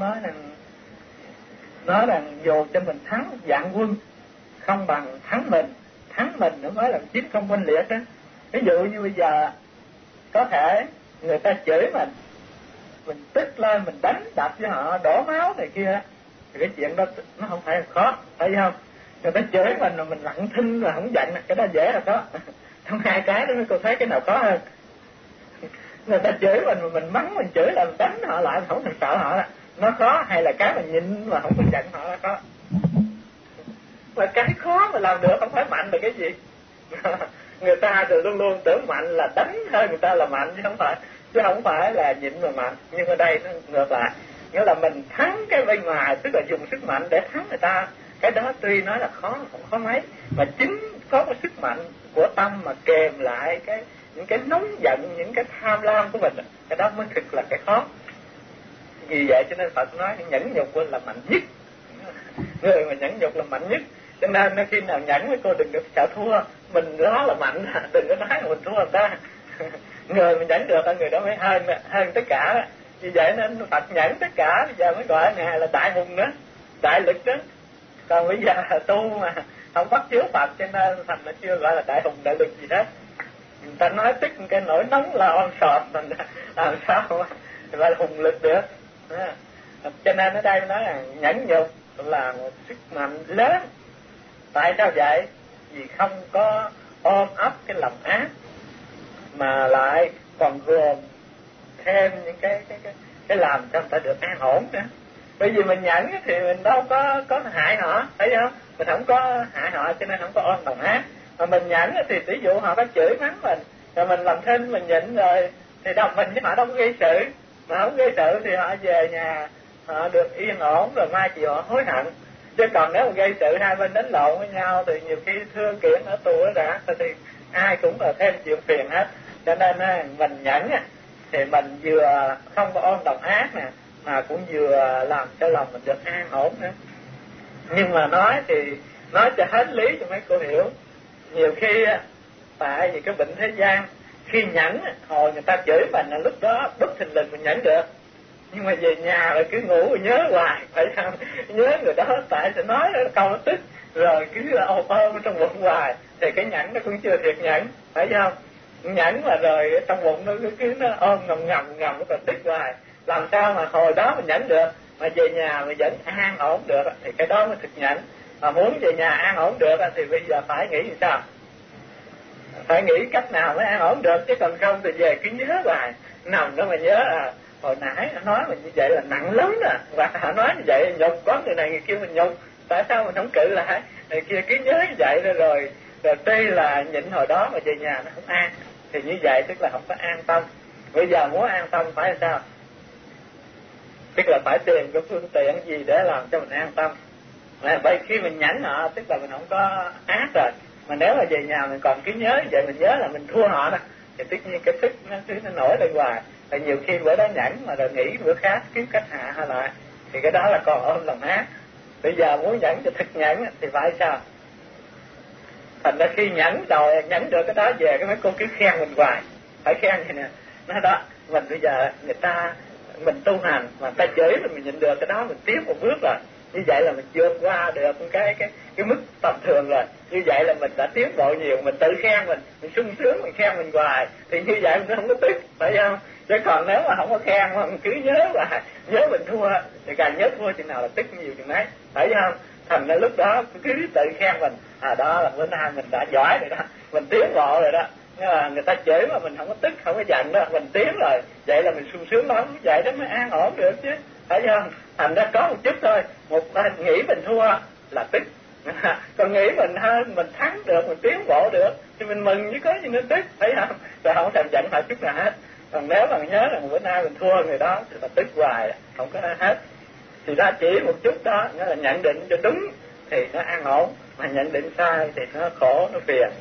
nói rằng dù cho mình thắng vạn quân không bằng thắng mình nữa mới là chiến công oanh liệt đó. Ví dụ như bây giờ có thể người ta chửi mình tức lên, mình đánh đập với họ, đổ máu này kia, thì cái chuyện đó nó không phải là khó, phải không? Người ta chửi mình mà mình lặng thinh mà không giận, cái đó dễ là có. Trong hai cái đó cô thấy cái nào khó hơn? Người ta chửi mình mà mình mắng, mình chửi là mình đánh họ lại, không cần sợ họ, nó khó, hay là cái mình nhịn mà không có giận họ là khó? Mà cái khó mà làm được không phải mạnh là cái gì? Người ta thì luôn luôn tưởng mạnh là đánh hơn người ta là mạnh, chứ không phải là nhịn mà mạnh. Nhưng ở đây nó ngược lại, nghĩa là mình thắng cái bên ngoài, tức là dùng sức mạnh để thắng người ta. Cái đó tuy nói là khó, không khó mấy, mà chính có cái sức mạnh của tâm mà kèm lại những cái nóng giận, những cái tham lam của mình, cái đó mới thực là cái khó. Vì vậy cho nên Phật nói nhẫn nhục là mạnh nhất. Người mà nhẫn nhục là mạnh nhất. Cho nên khi nào nhẫn với cô đừng có sợ thua, mình đó là mạnh, đừng có nói là mình thua người ta. Người mình nhẫn được là người đó mới hơn tất cả đó. Vì vậy nên Phật nhẫn tất cả, bây giờ mới gọi Ngài là đại hùng đó, đại lực đó. Còn bây giờ tu mà không bắt chước Phật, cho nên thành nó chưa gọi là đại hùng đại lực gì hết. Người ta nói tức cái nỗi nóng là on sọt, mình làm sao mà gọi là hùng lực được. Cho nên ở đây nói là nhẫn nhục là một sức mạnh lớn. Tại sao vậy? Vì không có ôm ấp cái lòng ác, mà lại còn gồm thêm những cái làm cho người ta được an ổn nữa. Bởi vì mình nhẫn thì mình đâu có hại họ, thấy không? Mình không có hại họ cho nên không có ôm lòng ác. Mà mình nhẫn thì ví dụ họ có chửi mắng mình, rồi mình làm thinh, mình nhịn rồi, thì đâu mình với họ đâu có gây sự. Mà không gây sự thì họ về nhà họ được yên ổn, rồi mai chiều họ hối hận. Chứ còn nếu mà gây sự hai bên đánh lộn với nhau thì nhiều khi thương kiện ở tù ở rã, thì ai cũng là thêm chuyện phiền hết. Cho nên mình nhẫn thì mình vừa không có ôm lòng ác nè, mà cũng vừa làm cho lòng mình được an ổn nữa. Nhưng mà nói thì nói cho hết lý cho mấy cô hiểu. Nhiều khi tại vì cái bệnh thế gian, khi nhẫn hồi người ta chửi mình là lúc đó bất thình lình mình nhẫn được, nhưng mà về nhà rồi cứ ngủ rồi nhớ hoài, phải không? Nhớ người đó tại sẽ nói câu nó tức, rồi cứ ôm trong bụng hoài, thì cái nhẫn nó cũng chưa thiệt nhẫn, phải không? Nhẫn mà rồi trong bụng nó cứ nó ôm ngầm nó còn tức hoài, làm sao mà hồi đó mình nhẫn được, mà về nhà mà vẫn an ổn được thì cái đó mới thực nhẫn. Mà muốn về nhà an ổn được thì bây giờ phải nghĩ như sao? Phải nghĩ cách nào mới an ổn được, chứ còn không thì về cứ nhớ hoài, nằm đó mà nhớ hồi nãy nói mình như vậy là nặng lắm nè, và họ nói như vậy nhục, có người này người kia mình nhục, tại sao mình không cự lại, người kia cứ nhớ như vậy rồi tuy là nhịn hồi đó mà về nhà nó không an, thì như vậy tức là không có an tâm. Bây giờ muốn an tâm phải làm sao? Tức là phải tìm cái phương tiện gì để làm cho mình an tâm. Bởi khi mình nhẫn họ tức là mình không có ác rồi, mà nếu mà về nhà mình còn cứ nhớ vậy, mình nhớ là mình thua họ nè, thì tất nhiên cái tức nó nổi lên hoài. Và nhiều khi bữa đó nhẫn mà rồi nghĩ bữa khác kiếm cách hạ lại, thì cái đó là còn ôm lòng ác. Bây giờ muốn nhẫn cho thực nhẫn thì phải sao? Thành ra khi nhẫn rồi nhẫn được cái đó về, cái mấy cô cứ khen mình hoài, phải khen vậy nè, nói đó mình bây giờ người ta mình tu hành mà ta chửi mình nhịn được cái đó, mình tiến một bước rồi, như vậy là mình vượt qua được cái mức tầm thường rồi, như vậy là mình đã tiến bộ nhiều. Mình tự khen mình sung sướng, mình khen mình hoài thì như vậy mình không có tức, phải không? Chứ còn nếu mà không có khen mà mình cứ nhớ hoài, nhớ mình thua thì càng nhớ thua chừng nào là tức nhiều chừng đấy, phải không? Thành ra lúc đó cứ tự khen mình, đó là bữa nay mình đã giỏi rồi đó, mình tiến bộ rồi đó. Nhưng mà người ta chửi mà mình không có tức, không có giận đó, mình tiến rồi, vậy là mình sung sướng lắm, vậy đó mới an ổn được chứ, phải không? Thành ra có một chút thôi, nghĩ mình thua là tức, còn nghĩ mình thắng được, mình tiến bộ được thì mình mừng, chứ có gì nên tức, phải không? Rồi không thèm giận phải chút nào hết. Còn nếu mà nhớ rằng bữa nay mình thua người đó thì là tức hoài, không có hết. Thì đó chỉ một chút đó, nó là nhận định cho đúng thì nó an ổn, mà nhận định sai thì nó khổ, nó phiền.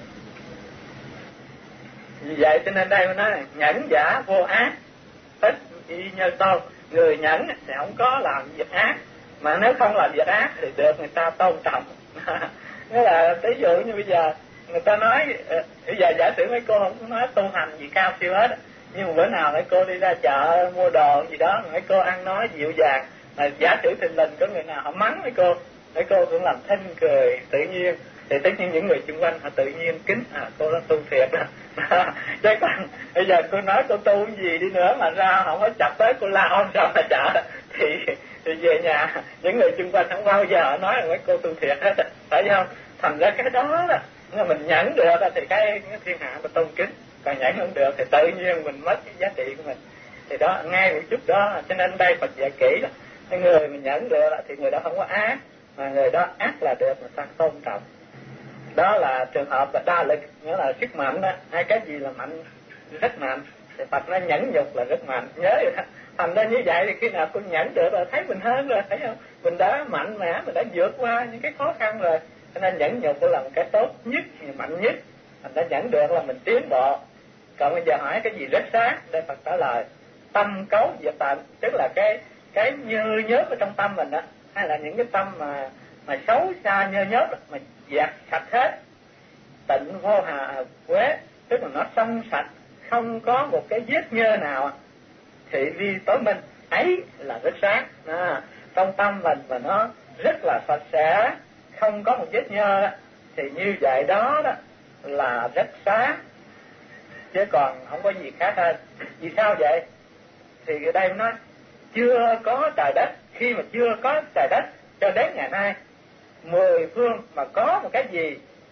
Vì vậy cho nên đây mới nói là nhẫn giả vô ác, tích y như tôn. Người nhẫn thì không có làm việc ác, mà nếu không làm việc ác thì được người ta tôn trọng. Nghĩa là ví dụ như bây giờ người ta nói, bây giờ giả sử mấy cô không nói tu hành gì cao siêu hết, nhưng mà bữa nào mấy cô đi ra chợ mua đồ gì đó, mấy cô ăn nói dịu dàng, mà giả sử thình lình có người nào họ mắng mấy cô cũng làm thinh cười tự nhiên, thì tất nhiên những người xung quanh họ tự nhiên kính, cô đó tu thiệt đó. Chứ còn bây giờ cô nói cô tu gì đi nữa mà ra không có chặt tới cô la ôm sao mà chợ, thì về nhà những người xung quanh không bao giờ nói là mấy cô tu thiệt hết, phải không? Thành ra cái đó là mình nhẫn được thì cái thiên hạ ta tôn kính, còn nhẫn không được thì tự nhiên mình mất cái giá trị của mình. Thì đó, ngay một chút đó, cho nên đây Phật dạy kỹ đó, cái người mình nhẫn được thì người đó không có ác, mà người đó ác là được người ta tôn trọng. Đó là trường hợp là đa lực, nghĩa là sức mạnh đó, hay cái gì là mạnh, rất mạnh, thì Phật nó nhẫn nhục là rất mạnh, nhớ vậy đó. Thành ra như vậy thì khi nào con nhẫn được rồi thấy mình hơn rồi, thấy không? Mình đã mạnh mẽ, mình đã vượt qua những cái khó khăn rồi, cho nên nhẫn nhục là một cái tốt nhất, mạnh nhất. Thành ra nhẫn được là mình tiến bộ. Còn bây giờ hỏi cái gì rất sáng, đây Phật trả lời tâm cấu diệt tận, tức là cái nhơ nhớp ở trong tâm mình đó, hay là những cái tâm mà xấu xa nhơ nhớp mà dẹp sạch hết, tịnh vô hà quế, tức là nó trong sạch, không có một cái vết nhơ nào, thị vi tối minh, ấy là rất sáng. Trong tâm mình mà nó rất là sạch sẽ, không có một vết nhơ đó, thì như vậy đó là rất sáng, chứ còn không có gì khác hơn. Vì sao vậy? Thì ở đây nó chưa có trời đất, khi mà chưa có trời đất cho đến ngày nay, 10 phương mà có một cái gì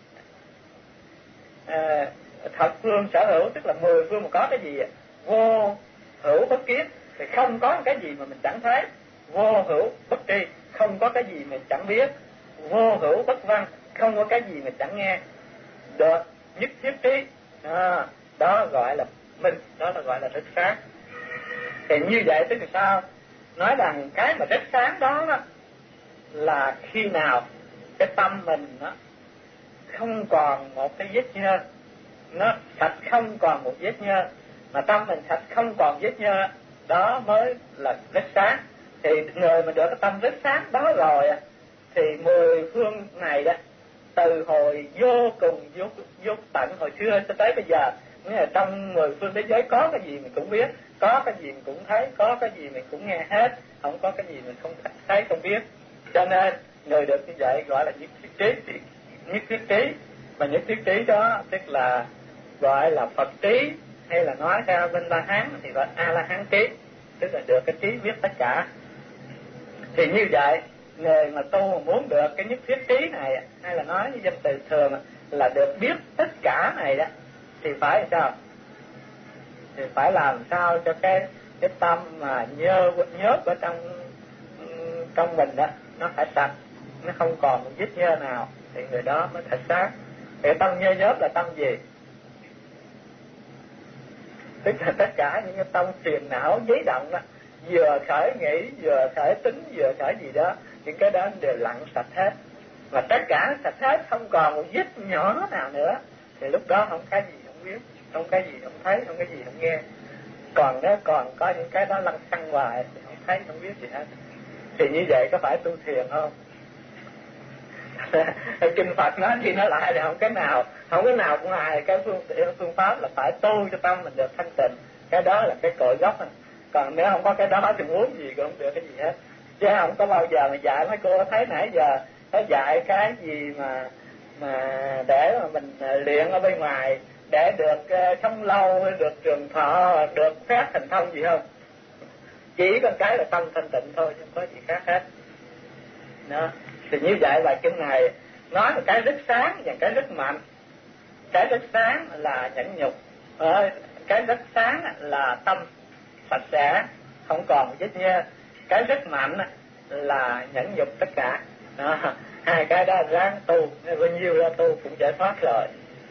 thật phương sở hữu, tức là 10 phương mà có cái gì vô hữu bất kiến, thì không có một cái gì mà mình chẳng thấy. Vô hữu bất tri, không có cái gì mình chẳng biết. Vô hữu bất văn, không có cái gì mình chẳng nghe được. Nhất thiết trí, đó gọi là minh, đó là gọi là rất sáng. Thì như vậy tức là sao? Nói rằng cái mà rất sáng đó là khi nào cái tâm mình không còn một cái vết nhơ, nó sạch không còn một vết nhơ, mà tâm mình sạch không còn vết nhơ, đó mới là rất sáng. Thì người mà được cái tâm rất sáng đó rồi thì 10 phương này đó, từ hồi vô cùng vô tận hồi xưa cho tới bây giờ, nghĩa là trong 10 phương thế giới có cái gì mình cũng biết, có cái gì mình cũng thấy, có cái gì mình cũng nghe hết, không có cái gì mình không thấy không biết. Cho nên người được như vậy gọi là nhất thiết trí. Nhất thiết trí, mà nhất thiết trí đó tức là gọi là Phật trí, hay là nói theo bên La Hán thì gọi A La Hán trí, tức là được cái trí biết tất cả. Thì như vậy người mà tu muốn được cái nhất thiết trí này, hay là nói với danh từ thường là được biết tất cả này đó, thì phải sao? Thì phải làm sao cho cái tâm mà nhớ ở trong mình đó nó phải sạch, nó không còn một vết nhơ nào, thì người đó mới thật sáng. Thì tâm nhớp là tâm gì? Tức là tất cả những cái tâm phiền não giấy động đó, vừa khởi nghĩ, vừa khởi tính, vừa khởi gì đó, những cái đó đều lặng sạch hết. Và tất cả sạch hết, không còn một vết nhỏ nào nữa, thì lúc đó không cái gì không biết, không cái gì không thấy, không cái gì không nghe. Còn nếu còn có những cái đó lăng xăng hoài thì không thấy không biết gì hết. Thì như vậy có phải tu thiền không? Kinh Phật nói thì nó lại là không cái nào ngoài cái phương pháp là phải tu cho tâm mình được thanh tịnh. Cái đó là cái cội gốc. Còn nếu không có cái đó thì muốn gì cũng không được cái gì hết. Chứ không có bao giờ mà dạy mấy cô thấy nãy giờ nó dạy cái gì mà để mà mình luyện ở bên ngoài để được sống lâu, được trường thọ, được phát thành thông gì không? Chỉ có cái là tâm thanh tịnh thôi, không có gì khác hết. Đó. Thì như vậy bài kinh này nói một cái rất sáng và cái rất mạnh. Cái rất sáng là nhẫn nhục, cái rất sáng là tâm sạch sẽ, không còn vết nhơ. Cái rất mạnh là nhẫn nhục tất cả. Đó. Hai cái đó ráng tu, bao nhiêu ra tu cũng giải thoát rồi.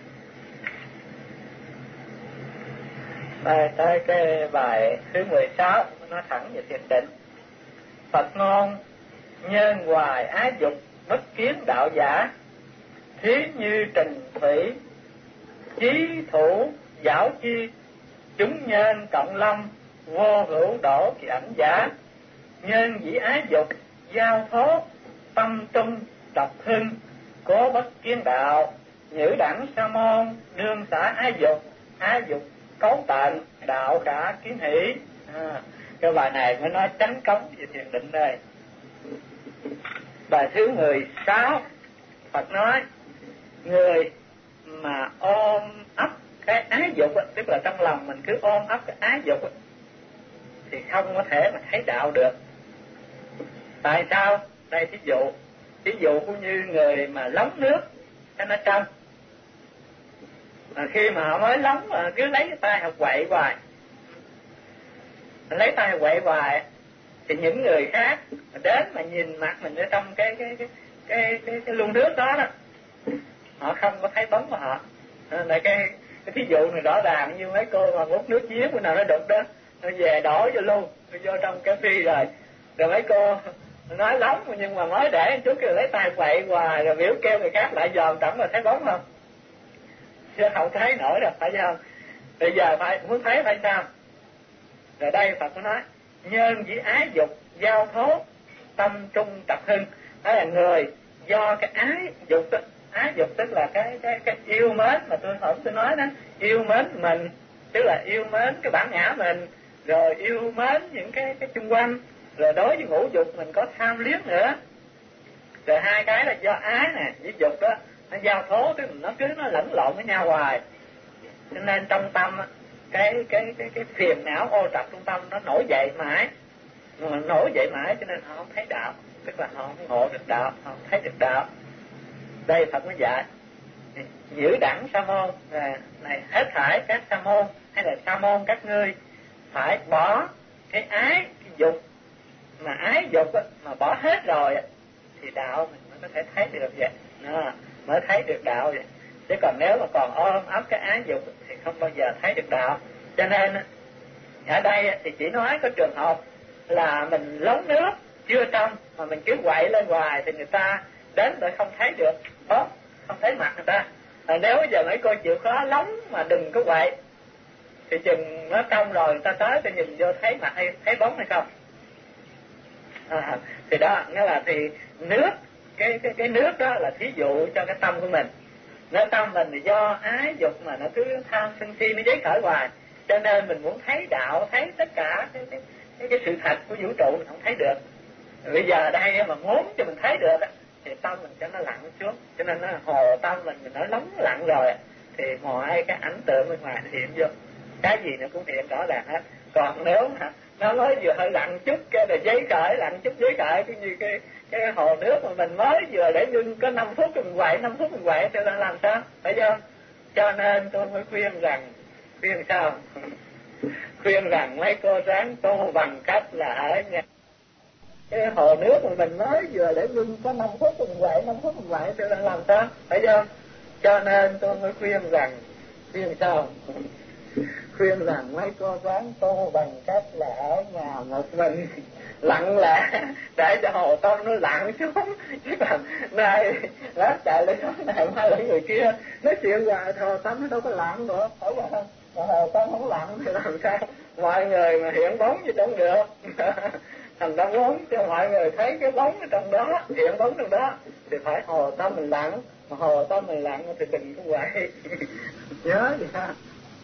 Đây tới cái bài thứ 16, nó thẳng về thiền định. Phật ngôn nhân hoài ái dục, bất kiến đạo giả, thí như trình thủy, chí thủ giảo chi, chúng nhân cộng lâm, vô hữu đổ thì ảnh giả. Nhân dĩ ái dục, giao thố, tâm trung độc hưng, cố bất kiến đạo, nhữ đẳng sa môn, đương xả ái dục cấu tận, đạo khả kiến hỷ. Cái bài này mới nói chánh cống về thiền định đây. Bài thứ 16, Phật nói người mà ôm ấp cái ái dục, tức là trong lòng mình cứ ôm ấp cái ái dục thì không có thể mà thấy đạo được. Tại sao? Đây thí dụ cũng như người mà lóng nước cho nó trong, khi mà họ mới lóng mà cứ lấy cái tay họ quậy hoài, thì những người khác đến mà nhìn mặt mình ở trong cái lu nước đó đó, họ không có thấy bóng của họ. Là cái thí dụ này rõ ràng, như mấy cô mà múc nước giếng bữa nào nó đục đó, nó về đổ vô luôn, nó vô trong cái phi rồi mấy cô nói lóng, nhưng mà mới để chút kêu lấy tay quậy hoài, rồi biểu kêu người khác lại dòm trọng là thấy bóng không? Chứ không thấy nổi đâu, phải không? Bây giờ phải muốn thấy phải sao? Rồi đây Phật có nói nhân dĩ ái dục, giao thố, tâm trung tập hưng. Đó là người do cái ái dục đó. Ái dục tức là cái yêu mến mà tôi nói đó, yêu mến mình, tức là yêu mến cái bản ngã mình, rồi yêu mến những cái xung quanh, rồi đối với ngũ dục mình có tham liếc nữa. Rồi hai cái là do ái nè với dục đó, nó giao thố, tức là nó lẫn lộn với nhau hoài. Cho nên trong tâm cái phiền não ô trọc trong tâm nó nổi dậy mãi, cho nên họ không thấy đạo, tức là họ không ngộ được đạo, họ không thấy được đạo. Đây Phật mới dạy giữ đẳng sa môn này, hết thảy các sa môn hay là sa môn các ngươi phải bỏ cái ái cái dục, mà ái dục mà bỏ hết rồi thì đạo mình mới có thể thấy được vậy. Mới thấy được đạo vậy. Chứ còn nếu mà còn ôm ấp cái ái dục thì không bao giờ thấy được đạo. Cho nên ở đây thì chỉ nói có trường hợp là mình lóng nước chưa trong mà mình cứ quậy lên hoài thì người ta đến rồi không thấy được bóng, không thấy mặt người ta. Nếu bây giờ mấy cô chịu khó lóng mà đừng có quậy thì chừng nó trong rồi người ta tới thì nhìn vô thấy mặt hay thấy bóng hay không. Thì đó nghĩa là thì nước cái nước đó là thí dụ cho cái tâm của mình. Nó tâm mình thì do ái dục mà nó cứ tham sân si nó giấy khởi hoài, cho nên mình muốn thấy đạo, thấy tất cả cái sự thật của vũ trụ mình không thấy được. Bây giờ đây mà muốn cho mình thấy được thì tâm mình cho nó lặng xuống, cho nên nó hồ tâm mình nó lắng lặng rồi thì mọi cái ảnh tượng bên ngoài nó hiện vô, cái gì nó cũng hiện rõ ràng hết. Còn nếu mà nó mới vừa hơi lặng chút cái là giấy khởi, lặng chút giấy khởi, cái như cái hồ nước mà mình mới vừa để ngưng có 5 phút mình quậy, 5 phút mình quậy thì làm sao, phải không? Cho nên tôi mới khuyên sao khuyên rằng mấy cô ráng tu bằng cách là ở nhà cái hồ nước mà mình mới vừa để ngưng có 5 phút mình quậy, 5 phút mình quậy thì làm sao, phải không? Cho nên tôi mới khuyên sao khuyên rằng mấy cô ráng tu bằng cách là ở nhà một mình lặng lẽ để cho hồ tâm nó lặng xuống, chứ còn này lát chạy lên này mai lại người kia nói chuyện hoài hồ tâm nó đâu có lặng được, phải không? Hồ tâm không lặng thì làm sao mọi người mà hiện bóng gì đâu được. Thành ra muốn cho mọi người thấy cái bóng ở trong đó, hiện bóng trong đó thì phải hồ tâm mình lặng, mà hồ tâm mình lặng thì đừng có quậy. Nhớ vậy ha.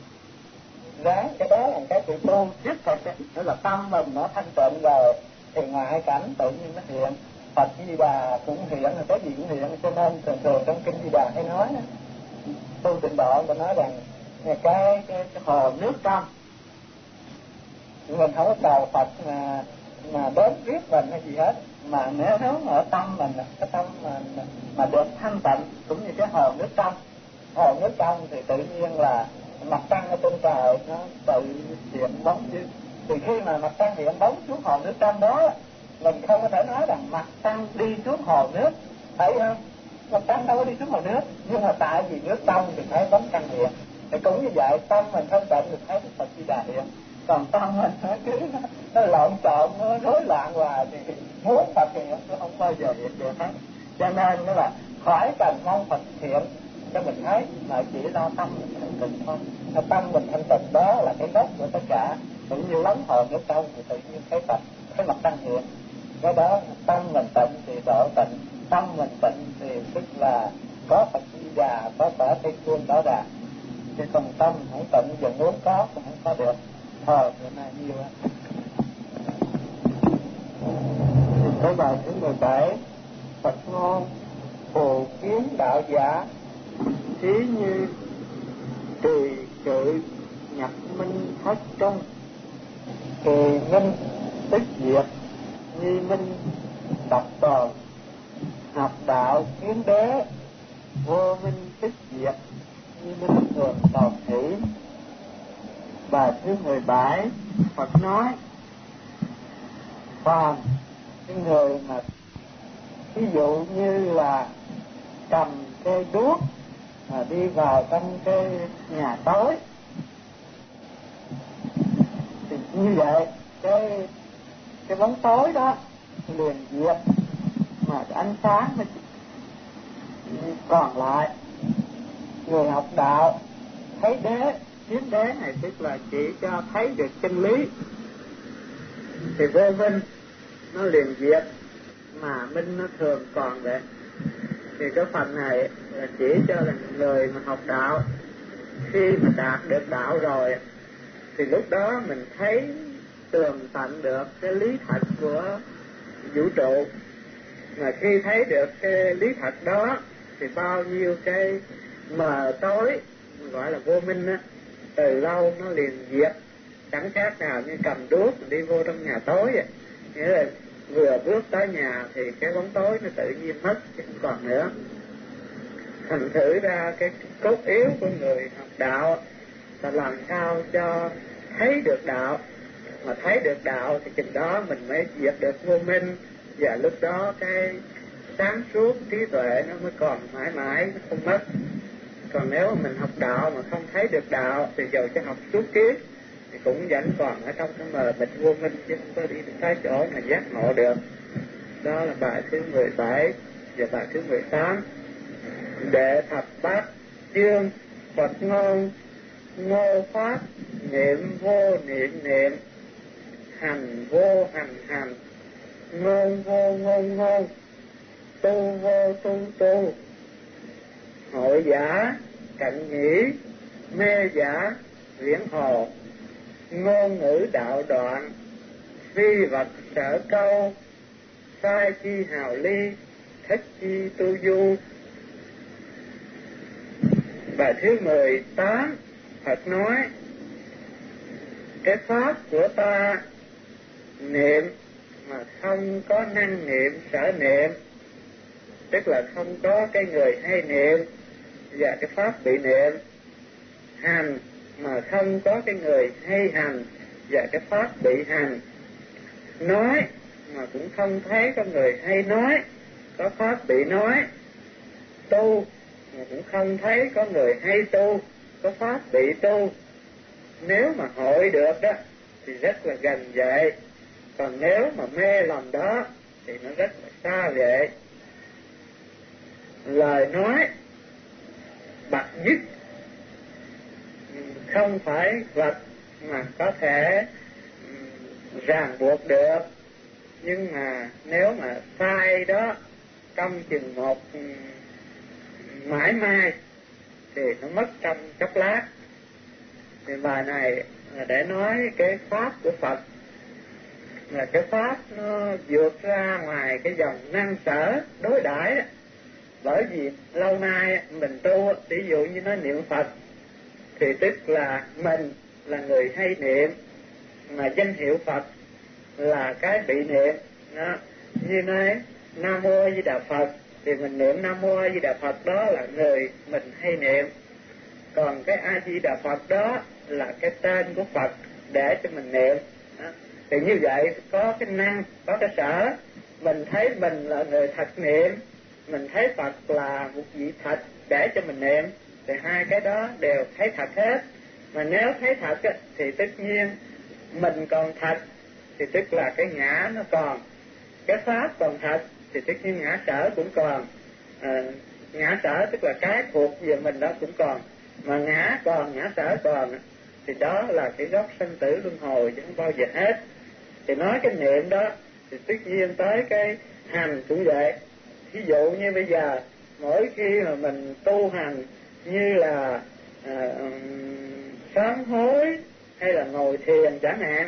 Ráng cái đó là cái sự tu thiết thực, đó là tâm mình nó thanh tịnh rồi thì ngoại cảnh tự nhiên nó hiện. Phật Di Đà cũng hiện, là cái gì cũng hiện, cho nên thường thường trong kinh Di Đà hay nói tu tịnh độ và nói rằng cái hồ nước trong mình không có cầu Phật mà đến biết mình hay gì hết, mà nếu ở tâm mình, cái tâm mà được thanh tịnh cũng như cái hồ nước trong thì tự nhiên là mặt trăng ở trên trời nó tự hiện bóng chứ. Thì khi mà mặt trăng hiện bóng xuống hồ nước trong đó, mình không có thể nói rằng mặt trăng đi xuống hồ nước, thấy không? Mặt trăng đâu có đi xuống hồ nước, nhưng mà tại vì nước trong thì thấy bóng trăng hiện. Thì cũng như vậy, tâm mình thanh tịnh thì thấy Phật Di Đà hiện. Còn tâm mình cứ nó lộn xộn, nó rối loạn hoài thì muốn Phật hiện nó không bao giờ hiện được hết. Cho nên nó là khỏi cần mong Phật hiện cho mình thấy, mà chỉ lo tâm mình thanh tịnh thôi. Tâm mình thanh tịnh đó là cái gốc của tất cả. Tự nhiên lắng hồn nước trong thì tự nhiên thấy Phật, thấy mặt trăng hiện. Cái đó tâm mình tịnh thì độ tịnh, tâm mình tịnh thì tức là có Phật Di Đà, có cả Tây Phương đó ra. Chứ còn tâm không tịnh giờ muốn có cũng không có được. Thôi bữa nay nhiều á. Cái bài thứ 17, Phật ngôn phù kiến đạo giả, thí như tùy cự nhập minh thất trung, kỳ minh tức diệt, nhi minh độc tồn, học đạo kiến đế, vô minh tức diệt, nhi minh thường tồn hỷ. Bài thứ 17, Phật nói phàm cái người mà ví dụ như là cầm cây đuốc mà đi vào trong cái nhà tối thì như vậy cái bóng tối đó liền diệt, mà cái ánh sáng nó còn lại. Người học đạo thấy đế, kiến đế này tức là chỉ cho thấy được chân lý thì vô minh nó liền diệt, mà minh nó thường còn vậy. Thì cái phần này là chỉ cho là người mà học đạo khi mà đạt được đạo rồi thì lúc đó mình thấy tường tận được cái lý thật của vũ trụ. Mà khi thấy được cái lý thật đó thì bao nhiêu cái mờ tối gọi là vô minh á, từ lâu nó liền diệt. Chẳng khác nào như cầm đuốc đi vô trong nhà tối vậy. Nghĩa là vừa bước tới nhà thì cái bóng tối nó tự nhiên mất chứ không còn nữa. Thành thử ra cái cốt yếu của người học đạo là làm sao cho thấy được đạo, mà thấy được đạo thì chừng đó mình mới diệt được vô minh, và lúc đó cái sáng suốt trí tuệ nó mới còn mãi mãi, nó không mất. Còn nếu mình học đạo mà không thấy được đạo thì dầu cho học suốt kiếp thì cũng vẫn còn ở trong cái mờ mịt vô minh, chứ không có đi đến cái chỗ mà giác ngộ được. Đó là bài thứ 17 và bài thứ 18. Đệ thập bát chương, Phật ngôn ngô pháp, niệm vô niệm niệm, hành vô hành hành, ngôn vô ngôn ngôn, tu vô tu tu, hội giả cận nhĩ, mê giả viễn hồ, ngôn ngữ đạo đoạn, phi vật sở câu, sai chi hào ly, thích chi tu du. Bài thứ 18, Phật nói cái pháp của ta niệm mà không có năng niệm sở niệm, tức là không có cái người hay niệm và cái pháp bị niệm. Hành mà không có cái người hay hành và cái pháp bị hành. Nói mà cũng không thấy có người hay nói, có pháp bị nói. Tu mà cũng không thấy có người hay tu, có pháp bị tu. Nếu mà hội được đó thì rất là gần vậy, còn nếu mà mê lòng đó thì nó rất là xa vậy. Lời nói bặt dứt không phải vật mà có thể ràng buộc được, nhưng mà nếu mà sai đó trong chừng một mãi mai thì nó mất trong chốc lát. Thì bài này là để nói cái pháp của Phật, là cái pháp nó vượt ra ngoài cái dòng năng sở đối đãi đó. Bởi vì lâu nay mình tu, ví dụ như nói niệm Phật thì tức là mình là người hay niệm, mà danh hiệu Phật là cái bị niệm đó. Như nói Nam Mô A Di Đà Phật thì mình niệm Nam Mô A Di Đà Phật, đó là người mình hay niệm. Còn cái A Di Đà Phật đó là cái tên của Phật để cho mình niệm đó. Thì như vậy có cái năng, có cái sở. Mình thấy mình là người thật niệm, mình thấy Phật là một vị thật để cho mình niệm, thì hai cái đó đều thấy thật hết. Mà nếu thấy thật thì tất nhiên mình còn thật, thì tức là cái ngã nó còn. Cái pháp còn thật thì tất nhiên ngã sở cũng còn. Ngã sở tức là cái thuộc về mình đó cũng còn. Mà ngã còn, ngã sở còn thì đó là cái gốc sinh tử luân hồi chứ không bao giờ hết. Thì nói cái niệm đó thì tất nhiên tới cái hành cũng vậy. Ví dụ như bây giờ mỗi khi mà mình tu hành như là sám hối hay là ngồi thiền chẳng hạn,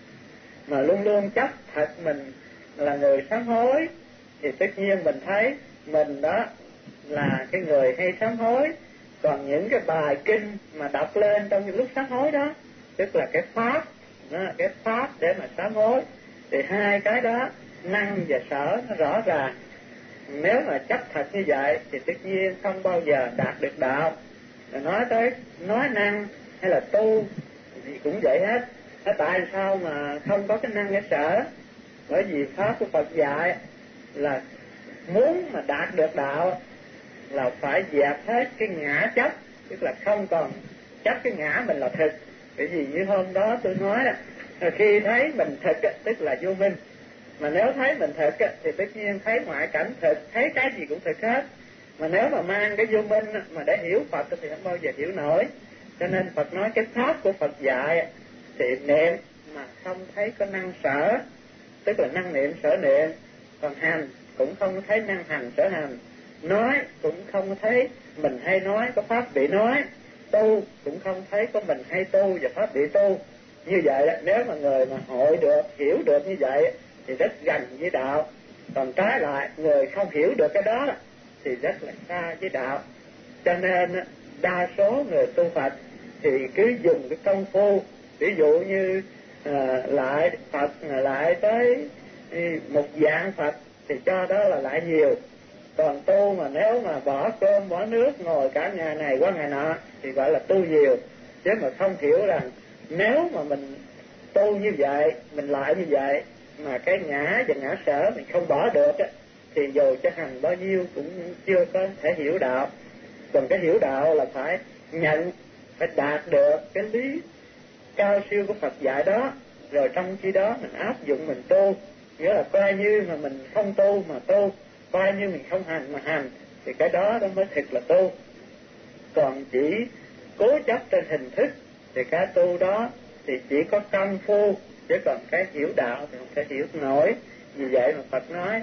mà luôn luôn chấp thật mình là người sám hối, thì tất nhiên mình thấy mình đó là cái người hay sám hối. Còn những cái bài kinh mà đọc lên trong những lúc sám hối đó, tức là cái pháp đó, cái pháp để mà sám hối, thì hai cái đó năng và sở nó rõ ràng. Nếu mà chấp thật như vậy thì tất nhiên không bao giờ đạt được đạo. Nói tới nói năng hay là tu thì cũng vậy hết. Tại sao mà không có cái năng cái sở? Bởi vì pháp của Phật dạy là muốn mà đạt được đạo là phải dẹp hết cái ngã chấp, tức là không còn chấp cái ngã mình là thực. Bởi vì như hôm đó tôi nói đó, khi thấy mình thực tức là vô minh. Mà nếu thấy mình thực thì tất nhiên thấy ngoại cảnh thực, thấy cái gì cũng thực hết. Mà nếu mà mang cái vô minh mà để hiểu Phật thì không bao giờ hiểu nổi. Cho nên Phật nói cái pháp của Phật dạy thì niệm mà không thấy có năng sở, tức là năng niệm sở niệm. Còn hành cũng không thấy năng hành sở hành. Nói cũng không thấy mình hay nói, có pháp bị nói. Tu cũng không thấy có mình hay tu và pháp bị tu. Như vậy đó, nếu mà người mà hội được, hiểu được như vậy thì rất gần với đạo. Còn trái lại người không hiểu được cái đó thì rất là xa với đạo. Cho nên đa số người tu Phật thì cứ dùng cái công phu, ví dụ như lại Phật lại tới một dạng Phật thì cho đó là lại nhiều. Còn tu mà nếu mà bỏ cơm bỏ nước ngồi cả ngày này qua ngày nọ thì gọi là tu nhiều. Chứ mà không hiểu rằng nếu mà mình tu như vậy, mình lại như vậy mà cái ngã và ngã sở mình không bỏ được thì dù cho hành bao nhiêu cũng chưa có thể hiểu đạo. Còn cái hiểu đạo là phải nhận, phải đạt được cái lý cao siêu của Phật dạy đó, rồi trong khi đó mình áp dụng mình tu. Nghĩa là coi như mà mình không tu mà tu, coi như mình không hành mà hành, thì cái đó mới thực là tu. Còn chỉ cố chấp trên hình thức thì cái tu đó thì chỉ có công phu, chứ còn cái hiểu đạo thì không thể hiểu nổi. Vì vậy mà Phật nói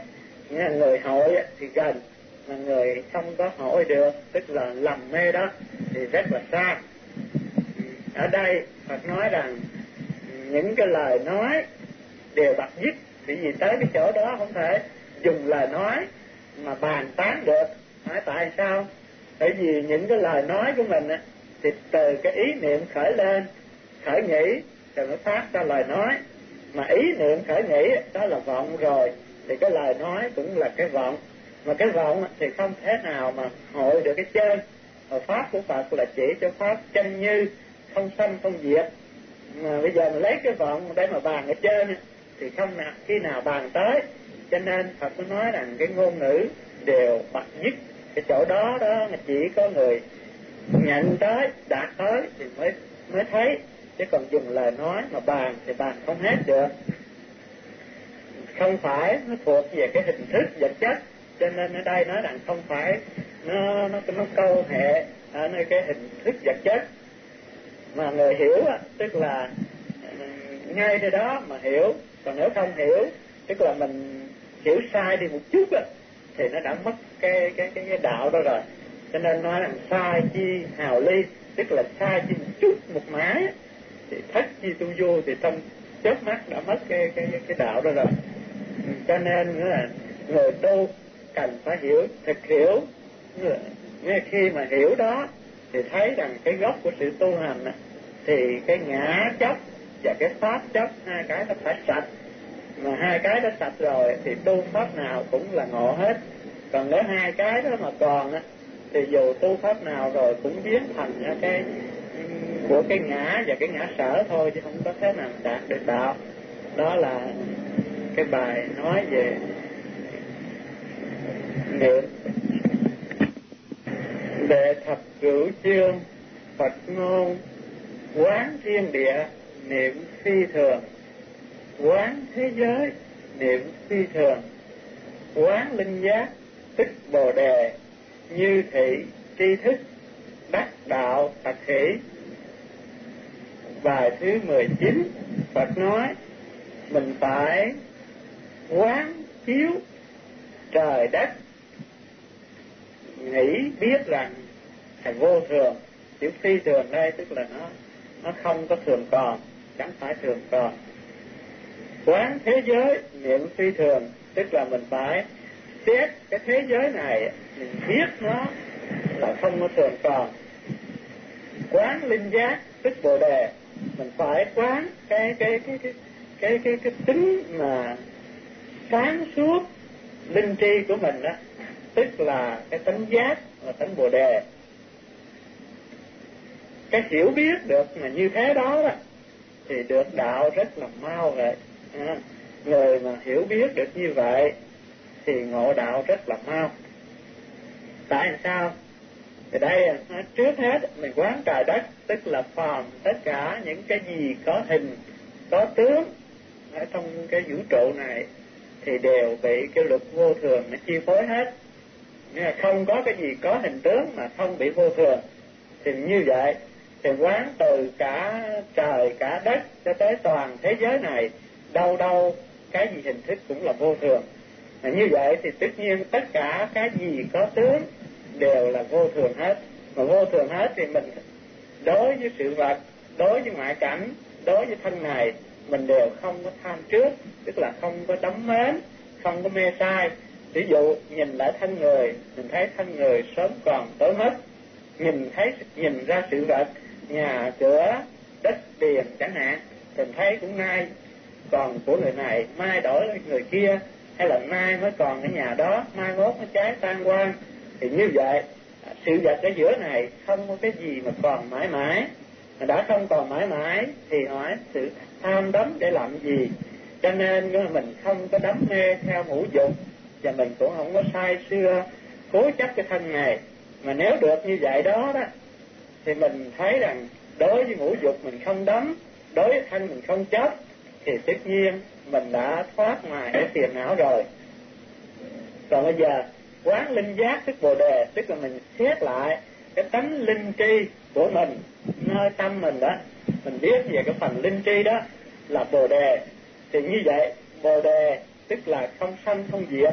Người hội thì gần, mà người không có hội được, tức là lầm mê đó, thì rất là xa. Ở đây Phật nói rằng những cái lời nói đều bặt dứt, vì tới cái chỗ đó không thể dùng lời nói mà bàn tán được. Hỏi tại sao? Bởi vì những cái lời nói của mình thì từ cái ý niệm khởi lên, khởi nghĩ rồi nó phát ra lời nói, mà ý niệm khởi nghĩ đó là vọng rồi, thì cái lời nói cũng là cái vọng, mà cái vọng thì không thể nào mà hội được cái chân. Và pháp của Phật là chỉ cho pháp chân như, không sanh không diệt. Mà bây giờ mình lấy cái vọng để mà bàn ở trên thì không nào khi nào bàn tới. Cho nên Phật có nói rằng cái ngôn ngữ đều bặt dứt. Cái chỗ đó đó mà chỉ có người nhận tới, đạt tới thì mới thấy, chứ còn dùng lời nói mà bàn thì bàn không hết được. Không phải nó thuộc về cái hình thức vật chất, cho nên ở đây nói rằng không phải nó câu hệ ở nơi cái hình thức vật chất, mà người hiểu tức là ngay từ đó mà hiểu. Còn nếu không hiểu, tức là mình hiểu sai đi một chút thì nó đã mất cái đạo đó rồi. Cho nên nói rằng sai chi hào ly, tức là sai chi một chút một mãi thì thất chi tu vô, thì trong chớp mắt đã mất cái đạo đó rồi. Cho nên là người tu cần phải hiểu, thực hiểu. Ngay khi mà hiểu đó thì thấy rằng cái gốc của sự tu hành thì cái ngã chấp và cái pháp chấp, hai cái nó phải sạch. Mà hai cái đó sạch rồi thì tu pháp nào cũng là ngộ hết. Còn nếu hai cái đó mà còn thì dù tu pháp nào rồi cũng biến thành cái của cái ngã và cái ngã sở thôi, chứ không có thế nào đạt được đạo. Đó là cái bài nói về niệm. Đệ thập cửu chương Phật ngôn: quán thiên địa niệm phi thường, quán thế giới niệm phi thường, quán linh giác tức bồ đề, như thị tri thức đắc đạo thật hỷ. Bài thứ 19 Phật nói mình phải quán chiếu trời đất, nghĩ biết rằng là vô thường. Chữ phi thường đây tức là nó không có thường còn, chẳng phải thường còn. Quán thế giới niệm phi thường, tức là mình phải xét cái thế giới này, mình biết nó là không có thường còn. Quán linh giác tức bồ đề, mình phải quán cái tính mà sáng suốt linh tri của mình đó, tức là cái tánh giác và tánh bồ đề. Cái hiểu biết được mà như thế đó thì được đạo rất là mau vậy. Người mà hiểu biết được như vậy thì ngộ đạo rất là mau. Tại sao? Thì đây trước hết mình quán trời đất, tức là phàm tất cả những cái gì có hình có tướng ở trong cái vũ trụ này thì đều bị cái luật vô thường nó chi phối hết. Không có cái gì có hình tướng mà không bị vô thường. Thì như vậy thì quán từ cả trời cả đất cho tới toàn thế giới này, đâu đâu cái gì hình thức cũng là vô thường. Như vậy thì tất nhiên tất cả cái gì có tướng đều là vô thường hết. Mà vô thường hết thì mình đối với sự vật, đối với ngoại cảnh, đối với thân này mình đều không có tham trước, tức là không có đắm mến, không có mê sai. Ví dụ nhìn lại thân người, mình thấy thân người sớm còn tối mất. Nhìn ra sự vật, nhà cửa, đất tiền chẳng hạn, mình thấy cũng nay còn của người này, mai đổi người kia, hay là nay mới còn cái nhà đó, mai mốt nó cháy tan quang. Thì như vậy sự vật ở giữa này không có cái gì mà còn mãi mãi. Mà đã không còn mãi mãi thì hỏi sự tham đắm để làm gì? Cho nên mình không có đắm mê theo ngũ dục, và mình cũng không có say sưa cố chấp cái thân này. Mà nếu được như vậy đó thì mình thấy rằng đối với ngũ dục mình không đắm, đối với thân mình không chấp, thì tất nhiên mình đã thoát ngoài cái phiền não rồi. Còn bây giờ quán linh giác tức bồ đề, tức là mình xét lại cái tánh linh tri của mình nơi tâm mình đó, mình biết về cái phần linh tri đó là bồ đề. Thì như vậy bồ đề tức là không sanh không diệt,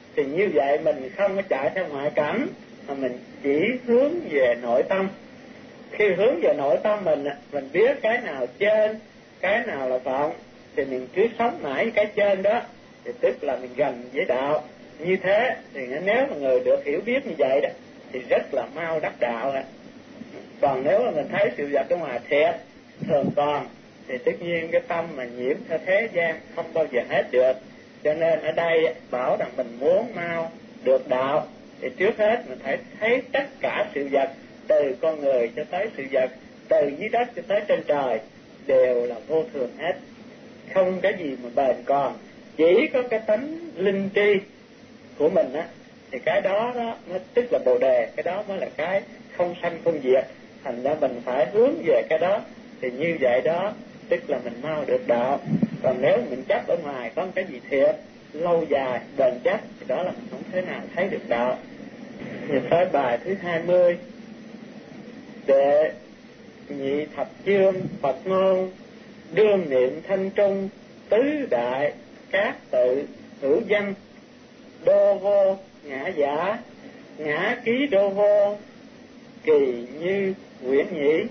thì như vậy mình không có chạy theo ngoại cảnh, mà mình chỉ hướng về nội tâm. Khi hướng về nội tâm mình biết cái nào trên, cái nào là vọng, thì mình cứ sống mãi với cái trên đó, thì tức là mình gần với đạo. Như thế thì nếu mà người được hiểu biết như vậy đó thì rất là mau đắc đạo. Còn nếu mà mình thấy sự vật ở ngoài thiệt thường còn, thì tất nhiên cái tâm mà nhiễm theo thế gian không bao giờ hết được. Cho nên ở đây bảo rằng mình muốn mau được đạo thì trước hết mình phải thấy tất cả sự vật, từ con người cho tới sự vật, từ dưới đất cho tới trên trời, đều là vô thường hết, không cái gì mà bền còn. Chỉ có cái tánh linh tri của mình thì cái đó nó tức là Bồ Đề, cái đó mới là cái không sanh không diệt. Thành ra mình phải hướng về cái đó, thì như vậy đó tức là mình mau được đạo. Còn nếu mình chấp ở ngoài có cái gì thiệt lâu dài bền chắc thì đó là mình không thể nào thấy được đạo. Thì tới bài thứ 20: Đệ nhị thập chương Phật ngôn, đương niệm thanh trung, tứ đại các tự hữu danh, đô vô ngã giả, ngã ký đô vô, kỳ như quyển nhĩ.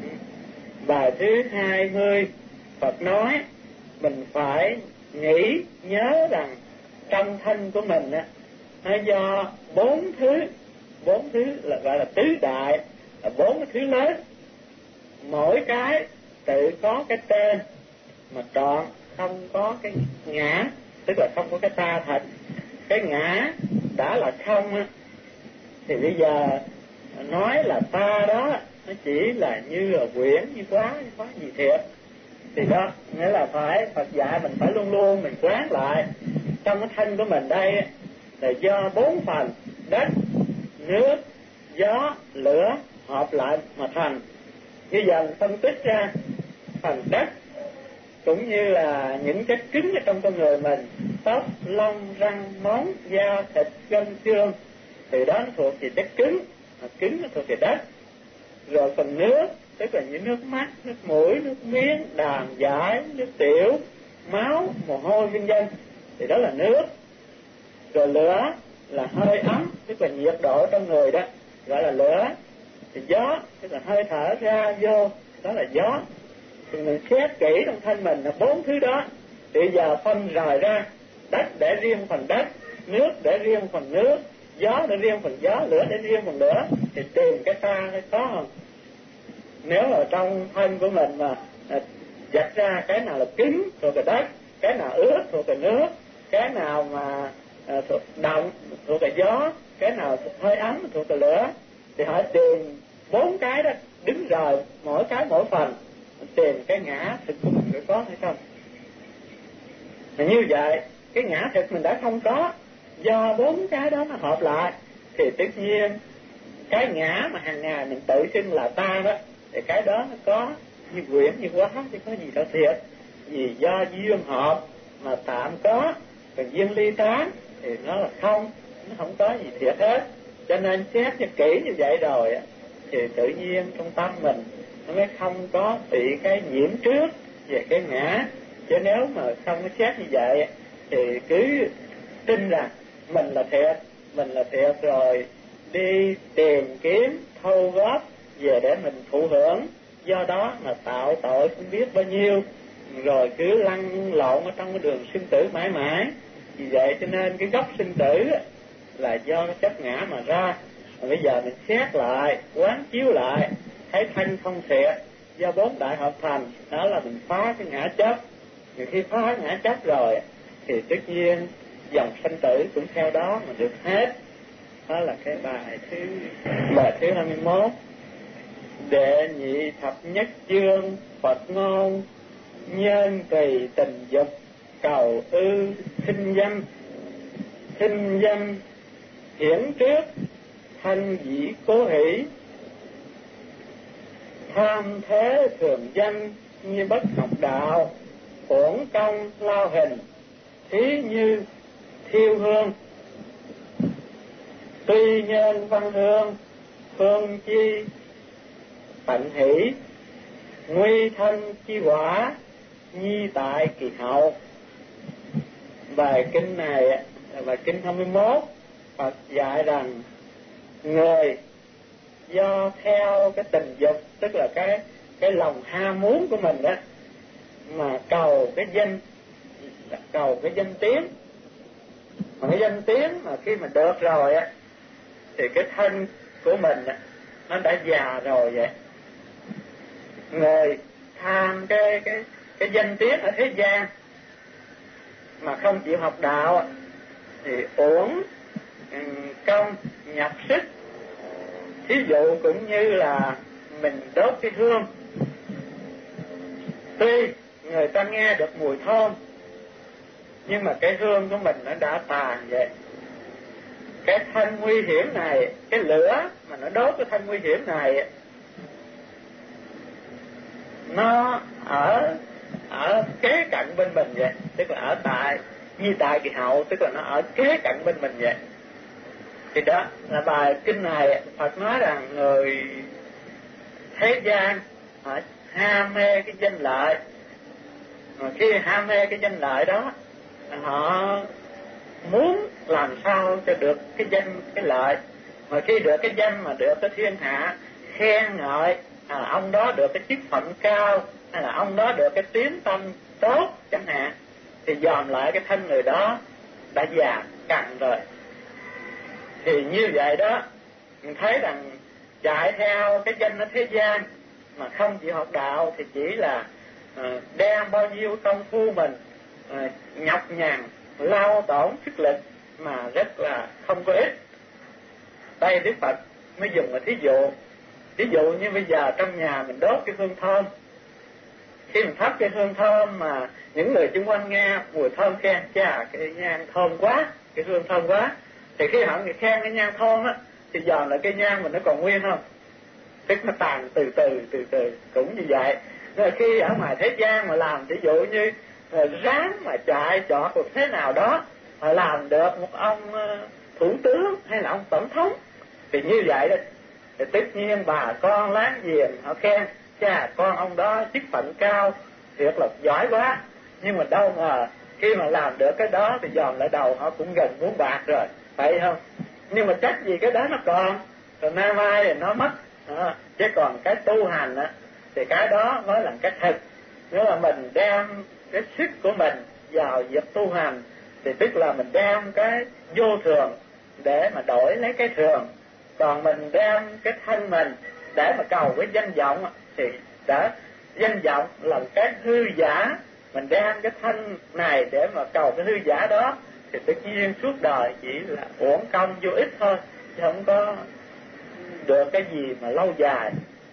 Bài thứ 20 Phật nói mình phải nghĩ nhớ rằng trong thân của mình nó do bốn thứ là gọi là tứ đại, là bốn cái thứ lớn, mỗi cái tự có cái tên mà trọn, không có cái ngã, tức là không có cái ta thật. Cái ngã đã là không thì bây giờ nói là ta đó nó chỉ là như là quyển, như quá gì thiệt. Thì đó nghĩa là phải Phật dạy mình phải luôn luôn mình quán lại trong cái thân của mình đây là do bốn phần đất, nước, gió, lửa hợp lại mà thành. Bây giờ mình phân tích ra phần đất cũng như là những chất cứng ở trong con người mình, tóc, lông, răng, móng, da, thịt, gân, xương, thì đó nó thuộc về chất cứng, mà cứng nó thuộc về đất. Rồi phần nước tức là những nước mắt, nước mũi, nước miếng, đàm giải, nước tiểu, máu, mồ hôi, vân vân, thì đó là nước. Rồi lửa là hơi ấm, tức là nhiệt độ trong người đó, gọi là lửa. Thì gió tức là hơi thở ra vô, đó là gió. Thì mình xét kỹ trong thân mình là bốn thứ đó. Thì giờ phân rời ra, đất để riêng phần đất, nước để riêng phần nước, gió để riêng phần gió, lửa để riêng phần lửa, thì tìm cái ta hay có không? Nếu ở trong thân của mình mà dạch ra cái nào là cứng thuộc về đất, cái nào ướt thuộc về nước, cái nào mà thuộc động thuộc về gió, cái nào hơi ấm thuộc về lửa, thì hỏi tìm bốn cái đó đứng rời mỗi cái mỗi phần, tìm cái ngã thực của mình có hay không. Mà như vậy cái ngã thực mình đã không có, do bốn cái đó nó hợp lại, thì tất nhiên cái ngã mà hàng ngày mình tự xưng là ta đó, thì cái đó nó có như quyển như quá chứ có gì đâu thiệt. Vì do duyên hợp mà tạm có, còn duyên ly tán thì nó là không, nó không có gì thiệt hết. Cho nên xét cho kỹ như vậy rồi thì tự nhiên trong tâm mình nó mới không có bị cái nhiễm trước về cái ngã. Chứ nếu mà không có xét như vậy thì cứ tin rằng mình là thiệt rồi đi tìm kiếm thâu góp về để mình thụ hưởng, do đó mà tạo tội không biết bao nhiêu, rồi cứ lăn lộn ở trong cái đường sinh tử mãi mãi. Vì vậy cho nên cái gốc sinh tử là do cái chấp ngã mà ra. Mà bây giờ mình xét lại, quán chiếu lại, thấy thân không thiệt, do bốn đại hợp thành, đó là mình phá cái ngã chấp. Vì khi phá ngã chấp rồi thì tất nhiên dòng sinh tử cũng theo đó mà được hết. Đó là cái bài thứ 21. Đệ nhị thập nhất chương Phật ngôn, nhân tùy tình dục cầu ư khinh dâm hiển trước thanh dĩ cố hỷ, tham thế thường danh như bất học đạo, uổng công lao hình thí như thiêu hương, tuy nhân văn hương phương chi tận hỷ, nguy thân chi quả nhi tại kỳ hậu. Bài kinh này Bài kinh 21 Phật dạy rằng người do theo cái tình dục, tức là cái lòng ham muốn của mình đó, mà cầu cái danh tiếng, mà cái danh tiếng mà khi mà được rồi á thì cái thân của mình á nó đã già rồi vậy. Người tham cái danh tiếng ở thế gian mà không chịu học đạo thì uổng công nhập sức. Thí dụ cũng như là mình đốt cái hương, tuy người ta nghe được mùi thơm nhưng mà cái hương của mình nó đã tàn vậy. Cái thân nguy hiểm này, cái lửa mà nó đốt cái thân nguy hiểm này, nó ở kế cận bên mình vậy, tức là ở tại Di Tại Kỳ Hậu, tức là nó ở kế cận bên mình vậy. Thì đó là bài kinh này Phật nói rằng người thế gian họ ham mê cái danh lợi, mà khi ham mê cái danh lợi đó họ muốn làm sao cho được cái danh cái lợi, mà khi được cái danh mà được cái thiên hạ khen ngợi, ông đó được cái chức phận cao, hay là ông đó được cái tiếng tâm tốt chẳng hạn, thì dòm lại cái thân người đó đã già cằn rồi. Thì như vậy đó, mình thấy rằng chạy theo cái danh ở thế gian mà không chịu học đạo thì chỉ là đem bao nhiêu công phu mình nhọc nhằn lao tổn sức lực mà rất là không có ích. Đây Đức Phật mới dùng một thí dụ như bây giờ trong nhà mình đốt cái hương thơm, khi mình thắp cái hương thơm mà những người xung quanh nghe mùi thơm khen chà cái nhang thơm quá, cái hương thơm quá, thì khi họ người khen cái nhang thơm á thì dòm lại cái nhang mình nó còn nguyên không, tức nó tàn từ từ cũng như vậy. Rồi khi ở ngoài thế gian mà làm ví dụ như ráng mà chạy chọt một thế nào đó mà làm được một ông thủ tướng hay là ông tổng thống thì như vậy đó, thì tất nhiên bà con láng giềng họ khen chà con ông đó chức phận cao thiệt là giỏi quá, nhưng mà đâu ngờ khi mà làm được cái đó thì dòm lại đầu họ cũng gần muốn bạc rồi, phải không? Nhưng mà chắc gì cái đó nó còn, rồi nay mai thì nó mất. Chứ còn cái tu hành á thì cái đó mới là cái thực. Nếu mà mình đem cái sức của mình vào việc tu hành thì tức là mình đem cái vô thường để mà đổi lấy cái thường. Còn mình đem cái thân mình để mà cầu cái danh vọng thì đã danh vọng là cái hư giả. Mình đem cái thân này để mà cầu cái hư giả đó thì tất nhiên suốt đời chỉ là uổng công vô ích thôi, chứ không có được cái gì mà lâu dài.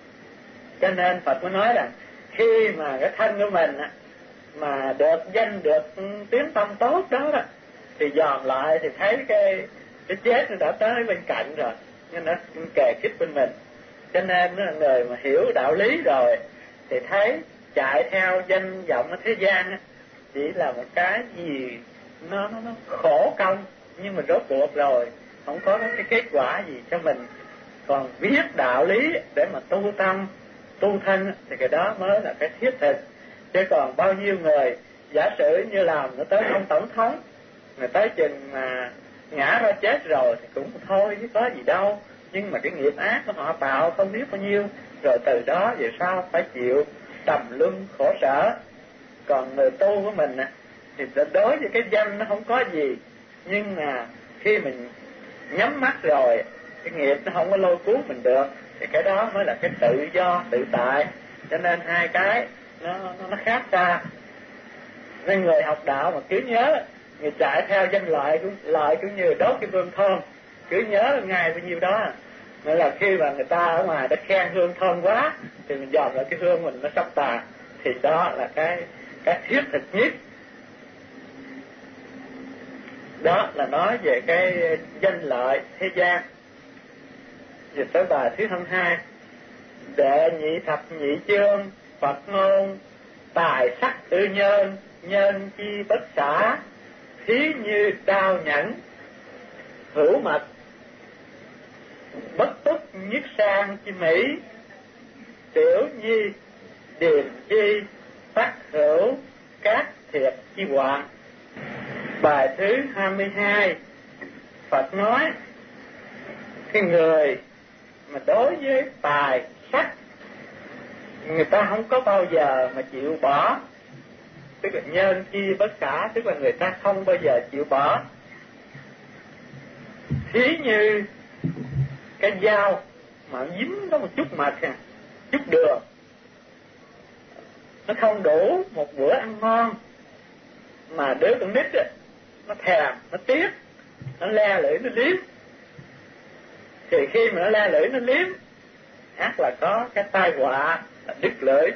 Cho nên Phật mới nói rằng khi mà cái thân của mình mà được danh được tiếng tâm tốt đó thì dòm lại thì thấy cái chết nó đã tới bên cạnh rồi, nên nó kề khít bên mình. Cho nên người mà hiểu đạo lý rồi thì thấy chạy theo danh vọng ở thế gian chỉ là một cái gì nó khổ công, nhưng mà rốt cuộc rồi không có cái kết quả gì cho mình. Còn biết đạo lý để mà tu tâm tu thân thì cái đó mới là cái thiết thực. Chứ còn bao nhiêu người giả sử như làm nó tới ông tổng thống, người tới chừng mà ngã ra chết rồi thì cũng thôi chứ có gì đâu, nhưng mà cái nghiệp ác của họ tạo không biết bao nhiêu, rồi từ đó về sau phải chịu trầm luân khổ sở. Còn người tu của mình thì đối với cái danh nó không có gì, nhưng mà khi mình nhắm mắt rồi cái nghiệp nó không có lôi cuốn mình được thì cái đó mới là cái tự do tự tại. Cho nên hai cái nó khác xa. Nên người học đạo mà cứ nhớ, người chạy theo danh lợi cũng như đốt cái hương thơm, cứ nhớ ngay bao nhiêu đó. Nên là khi mà người ta ở ngoài đã khen hương thơm quá thì mình dòm lại cái hương mình nó sắp tàn, thì đó là cái thiết thực nhất. Đó là nói về cái danh lợi thế gian. Về tới bài thứ 22. Đệ nhị thập nhị chương Phật ngôn tài sắc tư nhân, nhân chi bất xả, thí như đao nhẫn, hữu mật, bất túc nhất sang chi mỹ, tiểu nhi điềm chi, phát hữu các thiệt chi hoạn. Bài thứ 22, Phật nói cái người mà đối với tài sắc người ta không có bao giờ mà chịu bỏ, tức là nhân chi bất xả, tức là người ta không bao giờ chịu bỏ. Thí như cái dao mà dính có một chút mật, chút đường, nó không đủ một bữa ăn ngon, mà đứa con nít nó thèm, nó tiếc, nó le lưỡi nó liếm, thì khi mà nó le lưỡi nó liếm ác là có cái tai họa là đứt lưỡi.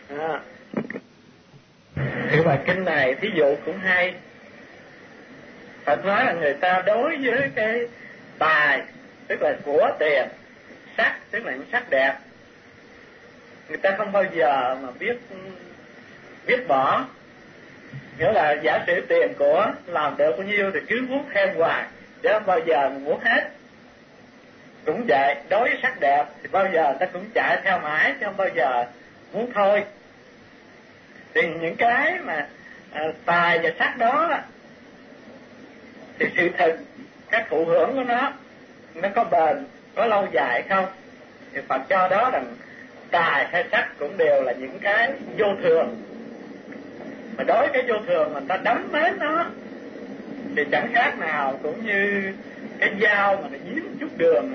Cái bài kinh này thí dụ cũng hay. Phật nói là người ta đối với cái tài, tức là của tiền, sắc, tức là những sắc đẹp, người ta không bao giờ mà biết bỏ. Nghĩa là giả sử tiền của làm được bao nhiêu thì cứ muốn thêm hoài, chứ không bao giờ mà muốn hết. Cũng vậy, đối với sắc đẹp thì bao giờ ta cũng chạy theo mãi, chứ không bao giờ muốn thôi. Thì những cái mà tài và sắc đó thì sự thực, các thụ hưởng của nó có bền, có lâu dài không? Thì Phật cho đó rằng tài hay sắc cũng đều là những cái vô thường. Mà đối với cái vô thường mà ta đắm mến nó thì chẳng khác nào cũng như cái dao mà nó dính chút đường.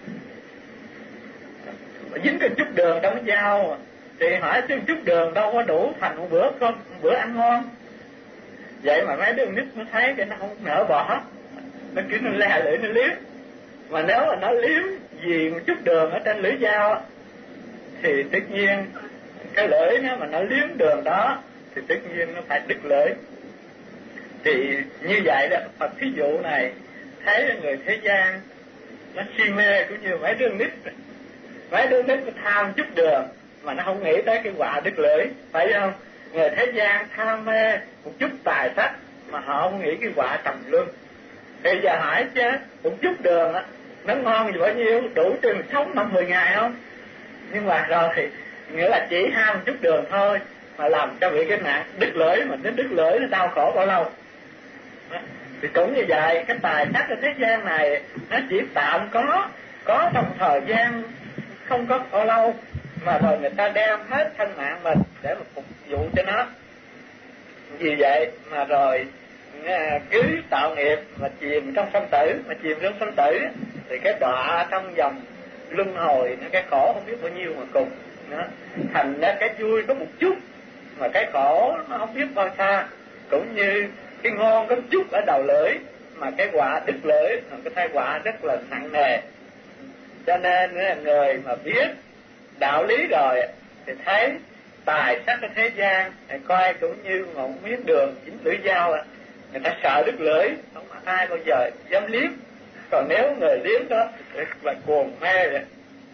Mà dính cái chút đường trong cái dao thì hỏi chứ chút đường đâu có đủ thành một bữa ăn ngon. Vậy mà mấy đứa nít nó thấy cái nó không nỡ bỏ, nó cứ nó le lưỡi nó liếm. Mà nếu mà nó liếm vì một chút đường ở trên lưỡi dao thì tất nhiên cái lưỡi nó mà nó liếm đường đó thì tất nhiên nó phải đứt lưỡi. Thì như vậy đó, Phật thí dụ này thấy người thế gian nó si mê cũng như mấy đứa nít nó tham chút đường mà nó không nghĩ tới cái quả đứt lưỡi, phải không? Người thế gian tham mê một chút tài sắc mà họ không nghĩ cái quả trầm luân. Thì giờ hỏi chứ một chút đường á nó ngon gì bao nhiêu, đủ cho mình sống 5-10 ngày không? Nhưng mà rồi thì nghĩa là chỉ ham một chút đường thôi mà làm cho bị cái nạn đứt lưỡi, mà đến đứt lưỡi nó đau khổ bao lâu? Thì cũng như vậy, cái tài sắc ở thế gian này nó chỉ tạm có trong thời gian không có bao lâu, mà rồi người ta đem hết thân mạng mình để mà phục vụ cho nó. Vì vậy mà rồi cứ tạo nghiệp mà chìm trong sanh tử, mà chìm trong sanh tử thì cái đọa trong vòng luân hồi, cái khổ không biết bao nhiêu mà cùng. Thành ra cái vui có một chút mà cái khổ nó không biết bao xa. Cũng như cái ngon có một chút ở đầu lưỡi mà cái quả đứt lưỡi, cái tai họa rất là nặng nề. Cho nên người mà biết đạo lý rồi thì thấy tài sắc ở thế gian coi cũng như một miếng đường dính lưỡi dao, người ta sợ đứt lưỡi, không ai bao giờ dám liếm. Còn nếu người liếm đó là cuồng mê rồi.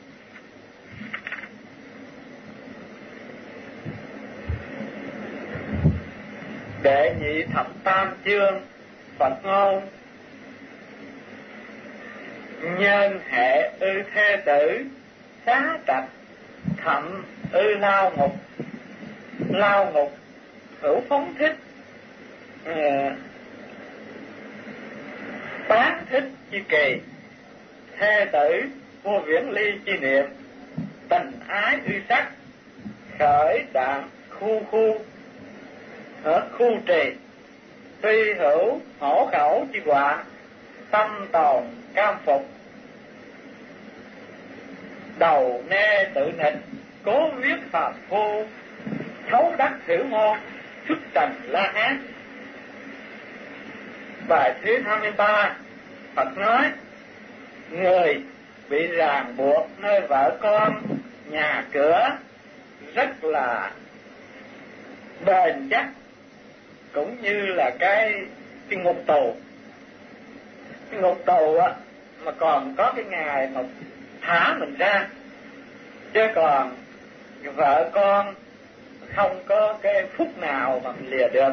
Đệ nhị thập tam chương Phật ngôn: nhân hệ ư thê tử, xá trạch thậm ư lao ngục. Lao ngục hữu phóng thích, bán thích chi kỳ. Thê tử vô viễn ly chi niệm. Tình ái ư sắc, khởi đạn khu trì. Tuy hữu hổ khẩu chi họa, tâm tồn cam phục. Đầu nê tự nịch, cố viết phàm phu. Thấu đắc thử môn, xuất trần la hán. Bài thứ 23, Phật nói người bị ràng buộc nơi vợ con, nhà cửa rất là bền chắc, cũng như là cái ngục tù. Cái ngục tù á mà còn có cái ngày mà thả mình ra, chứ còn vợ con không có cái phút nào mà mình lìa được.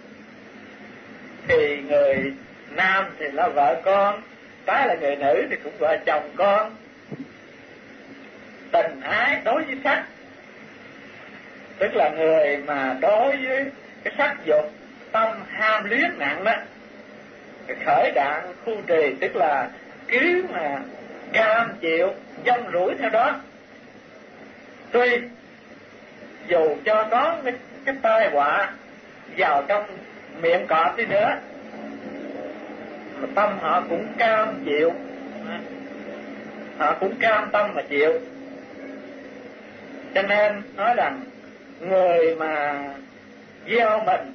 Thì người nam thì là vợ con, cái là người nữ thì cũng vợ chồng con. Tình ái đối với sắc, tức là người mà đối với cái sắc dục, tâm ham luyến nặng đó, khởi đạn khu trì, tức là cứ mà cam chịu dông rủi theo đó. Tuy dù cho có cái tai họa vào trong miệng cọp đi nữa, mà tâm họ cũng cam chịu, họ cũng cam tâm mà chịu. Cho nên nói rằng người mà gieo mình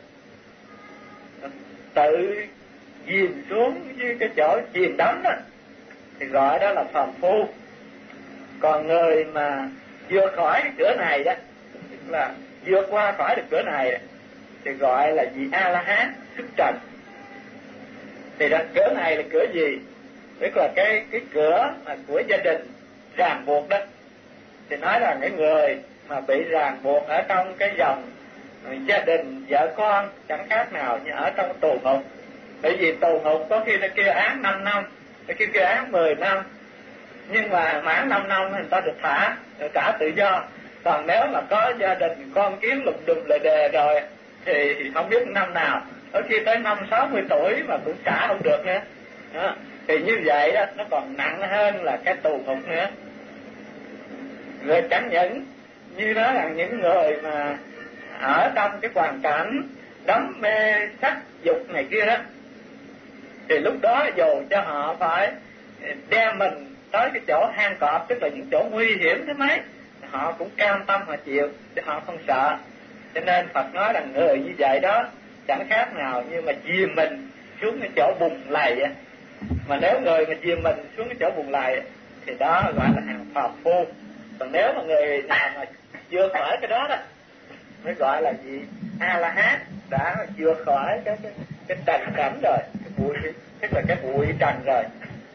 tự chìm xuống với cái chỗ chìm đắm đó thì gọi đó là phàm phu. Còn người mà vượt khỏi cái cửa này đó, tức là vượt qua khỏi được cửa này thì gọi là vị A La Hán xuất trần. Thì đó, cửa này là cửa gì? Tức là cái cửa mà của gia đình ràng buộc đó. Thì nói là những người mà bị ràng buộc ở trong cái dòng gia đình vợ con chẳng khác nào như ở trong tù ngục. Bởi vì tù ngục có khi nó kêu án 5 năm, có khi kêu án 10 năm, nhưng mà mãn 5 năm người ta được thả, được trả tự do. Còn nếu mà có gia đình con kiến lùng đùm lề đề rồi thì không biết năm nào, có khi tới 50-60 tuổi mà cũng trả không được nữa. Đó. Thì như vậy đó, nó còn nặng hơn là cái tù ngục nữa. Rồi chẳng những như đó là những người mà ở trong cái hoàn cảnh đắm mê sắc dục này kia đó, thì lúc đó dù cho họ phải đem mình tới cái chỗ hang cọp, tức là những chỗ nguy hiểm thế mấy, họ cũng cam tâm họ chịu, chứ họ không sợ. Cho nên Phật nói là người như vậy đó chẳng khác nào như mà chìm mình xuống cái chỗ bùn lầy. Mà nếu người mà chìm mình xuống cái chỗ bùn lầy thì đó gọi là hàng phàm phu. Còn nếu mà người nào mà vượt khỏi cái đó đó mới gọi là gì? A La Hán, đã vượt khỏi cái trần cảnh rồi, cái bụi, tức là cái bụi trần rồi.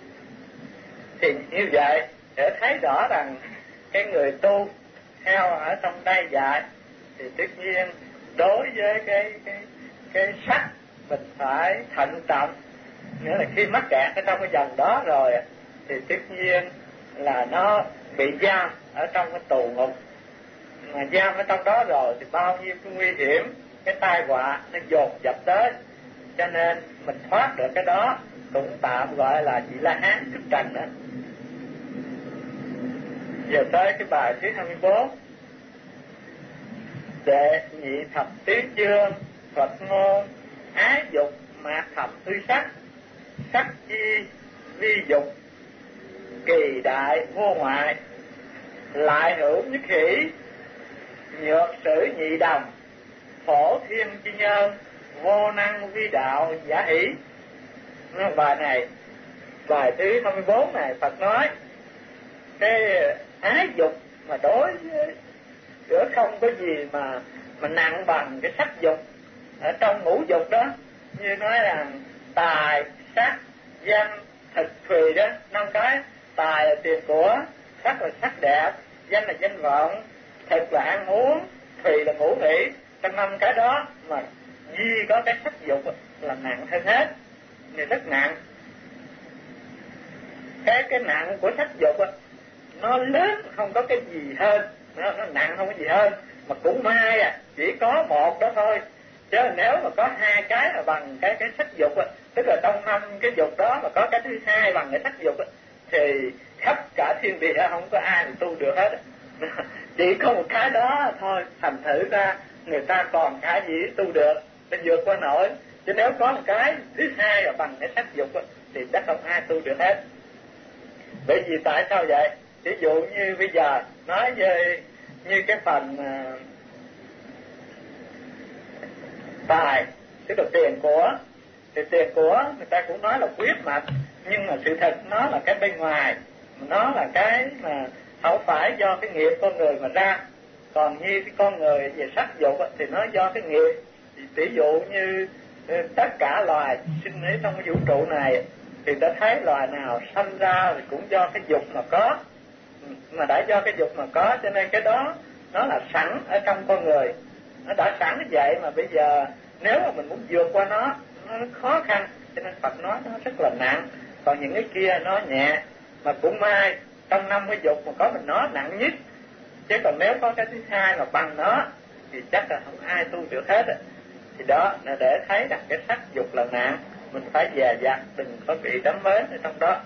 Thì như vậy để thấy rõ rằng cái người tu theo ở trong đây dạy thì tất nhiên đối với cái sắc mình phải thận trọng. Nghĩa là khi mắc kẹt ở trong cái dòng đó rồi thì tất nhiên là nó bị giam ở trong cái tù ngục. Mà giam ở trong đó rồi thì bao nhiêu cái nguy hiểm, cái tai họa nó dồn dập tới. Cho nên mình thoát được cái đó cũng tạm gọi là vị La Hán xuất trần đó. Giờ tới cái bài thứ 24. Đệ nhị thập tứ chương Phật ngôn ái dục mạt thập tư sắc, sắc chi vi dục kỳ đại vô ngoại, lại hữu nhất hỷ nhược sử nhị đồng, phổ thiên chi nhân vô năng vi đạo giả hỷ. Bài này, bài thứ 24 này Phật nói cái ái dục mà đối với không có gì mà nặng bằng cái sắc dục ở trong ngũ dục đó. Như nói là tài, sắc, danh, thực, thùy đó, 5 cái. Tài là tiền của, sắc là sắc đẹp, danh là danh vọng, thực là ăn uống, thùy là ngủ nghỉ. Trong 5 cái đó mà duy có cái sắc dục là nặng hơn hết, thì rất nặng. Cái nặng của sắc dục nó lớn, không có cái gì hơn, nó nặng không có gì hơn. Mà cũng may chỉ có một đó thôi. Chứ nếu mà có 2 cái là bằng cái sắc dục tức là trong 5 cái dục đó mà có cái thứ 2 bằng cái sắc dục thì khắp cả thiên địa không có ai tu được hết. Chỉ có một cái đó thôi, thành thử ra người ta còn cái gì tu được để vượt qua nổi. Chứ nếu có một cái thứ 2 là bằng cái sắc dục thì chắc không ai tu được hết. Bởi vì tại sao vậy? Ví dụ như bây giờ nói về như cái phần tài, tức là tiền của, thì tiền của người ta cũng nói là quyết mạch, nhưng mà sự thật nó là cái bên ngoài, nó là cái mà không phải do cái nghiệp con người mà ra. Còn như cái con người về sắc dục thì nó do cái nghiệp. Ví dụ như tất cả loài sinh ở trong cái vũ trụ này thì ta thấy loài nào sanh ra thì cũng do cái dục mà có. Mà đã do cái dục mà có cho nên cái đó nó là sẵn ở trong con người, nó đã sẵn như vậy. Mà bây giờ nếu mà mình muốn vượt qua nó khó khăn, cho nên Phật nói nó rất là nặng. Còn những cái kia nó nhẹ. Mà cũng may trong 5 cái dục mà có mình nó nặng nhất. Chứ còn nếu có cái thứ 2 mà bằng nó thì chắc là không ai tu được hết. Thì đó là để thấy rằng cái sắc dục là nặng. mình phải dè dặt, đừng có bị đắm mến ở trong đó.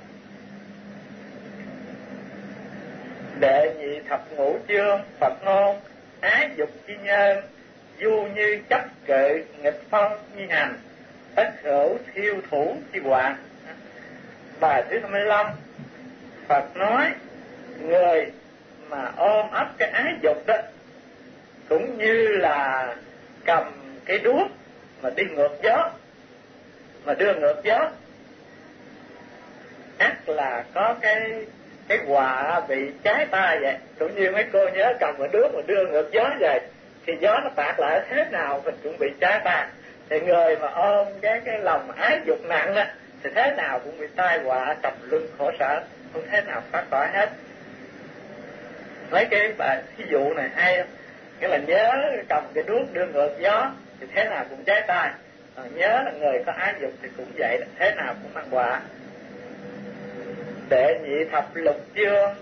Đệ nhị thập ngũ chương Phật ngôn, ái dục chi nhân, du như chấp cự, nghịch phong nhi hành, tất hữu thiêu thủ chi hoạn. Bài thứ 25, Phật nói người mà ôm ấp cái ái dục đó cũng như là cầm cái đuốc mà đi ngược gió, mà đưa ngược gió, ắt là có cái quả bị cháy tay vậy. Cũng như mấy cô nhớ cầm cái đuốc mà đưa ngược gió vậy, thì gió nó tạt lại thế nào mình cũng bị cháy tay. Thì người mà ôm cái lòng ái dục nặng đó thì thế nào cũng bị tai họa trầm luân khổ sở, không thế nào thoát khỏi hết. Mấy cái bài thí dụ này hay không? Nghĩa là nhớ cầm cái đuốc đưa ngược gió thì thế nào cũng cháy tay, nhớ là người có ái dục thì cũng vậy, là thế nào cũng mang họa. Đệ nhị thập lục chương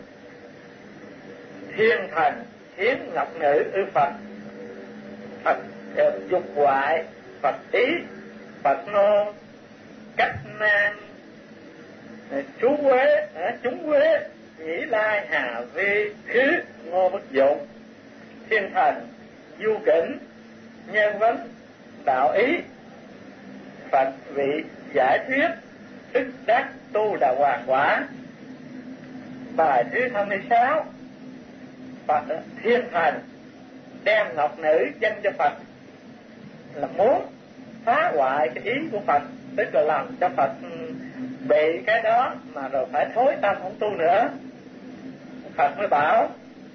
thiên thần hiến ngọc nữ ư Phật, Phật dục hoại, Phật ý, Phật nôn, cách mang, chú quế, chúng quế, nhĩ lai hà vi khứ ngô bất dụng. Thiên thần du kỉnh, nhân vấn, đạo ý, Phật vị giải thuyết, tức đắc tu đà hoàng quả. Bài thứ 26, Phật thiên thần đem ngọc nữ dâng cho Phật là muốn phá hoại cái ý của Phật, tức là làm cho Phật bị cái đó mà rồi phải thối tâm không tu nữa. Phật mới bảo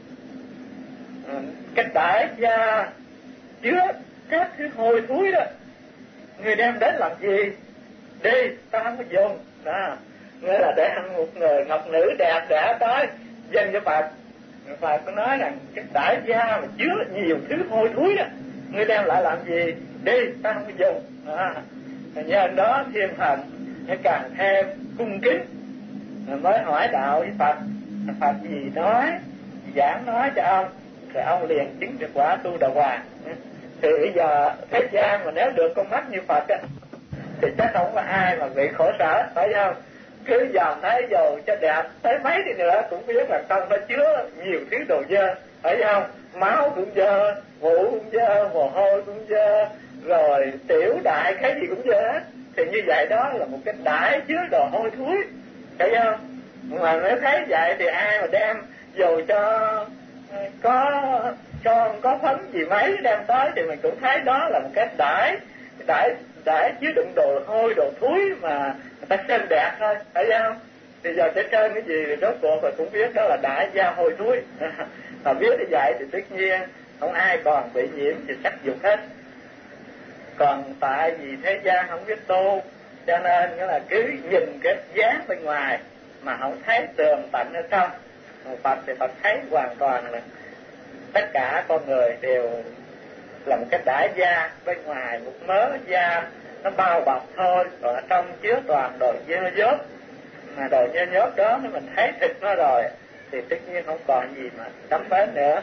cái đại gia chứa các thứ hôi thối đó, người đem đến làm gì? Đi, ta không có dùng đó. Nghĩa là để ăn một người ngọc nữ đẹp đẽ tới dâng cho Phật. Phật có nói rằng cái đại gia mà chứa nhiều thứ hôi thối đó, người đem lại làm gì? Đi, ta không có dùng đó. Nhân đó thiên thần nó càng thêm cung kính, mới hỏi đạo với Phật. Phật gì nói, giảng nói cho ông, rồi ông liền chứng được quả tu đà hoàng. Thì bây giờ thế gian mà nếu được con mắt như Phật á, thì chắc không có ai mà bị khổ sở, phải không? Cứ dòm thấy dầu cho đẹp tới mấy đi nữa cũng biết là trong nó chứa nhiều thứ đồ dơ, phải không? Máu cũng dơ, mũ cũng dơ, mồ hôi cũng dơ, rồi tiểu đại cái gì cũng dơ hết. Thì như vậy đó là một cái đải chứa đồ hôi thối, phải không? Mà nếu thấy vậy thì ai mà đem dầu cho có phấn gì mấy đem tới thì mình cũng thấy đó là một cái đải chứa đựng đồ hôi đồ thúi mà người ta sơn đẹp thôi, phải không? Thì giờ sẽ sơn cái gì thì rốt cuộc rồi cũng biết đó là đải da hôi thúi. Mà biết như vậy thì tất nhiên không ai còn bị nhiễm thì sắc dục hết. Còn tại vì thế gian không biết tu, cho nên nghĩa là cứ nhìn cái dáng bên ngoài mà không thấy tường tận ở trong. Phật thì Phật thấy hoàn toàn là tất cả con người đều là một cái đải da, bên ngoài một mớ da nó bao bọc thôi, còn ở trong chứa toàn đồ nhơ nhớp. Mà đồ nhơ nhớp đó nếu mình thấy thịt nó rồi thì tất nhiên không còn gì mà đắm bến nữa.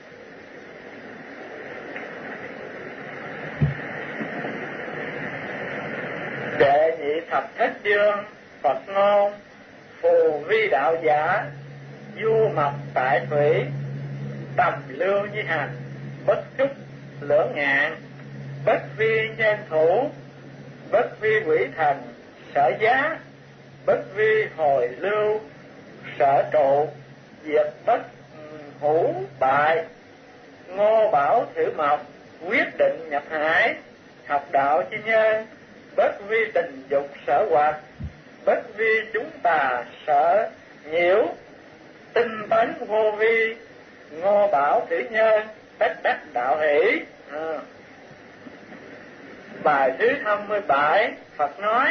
Đệ nhị thập thất chương Phật ngôn, phù vi đạo giả, du mộc tại thủy, tầm lưu như hành, bất trúc lưỡng ngạn, bất vi nhân thủ, bất vi quỷ thần sở giá, bất vi hồi lưu sở trụ, diệt bất hữu bại, ngô bảo thử mộc, quyết định nhập hải, học đạo chi nhân, bất vi tình dục sở hoạt, bất vi chúng tà sở nhiễu, tinh tấn vô vi, ngô bảo thử nhân, tất đắc đạo hỷ. Bài thứ 27 Phật nói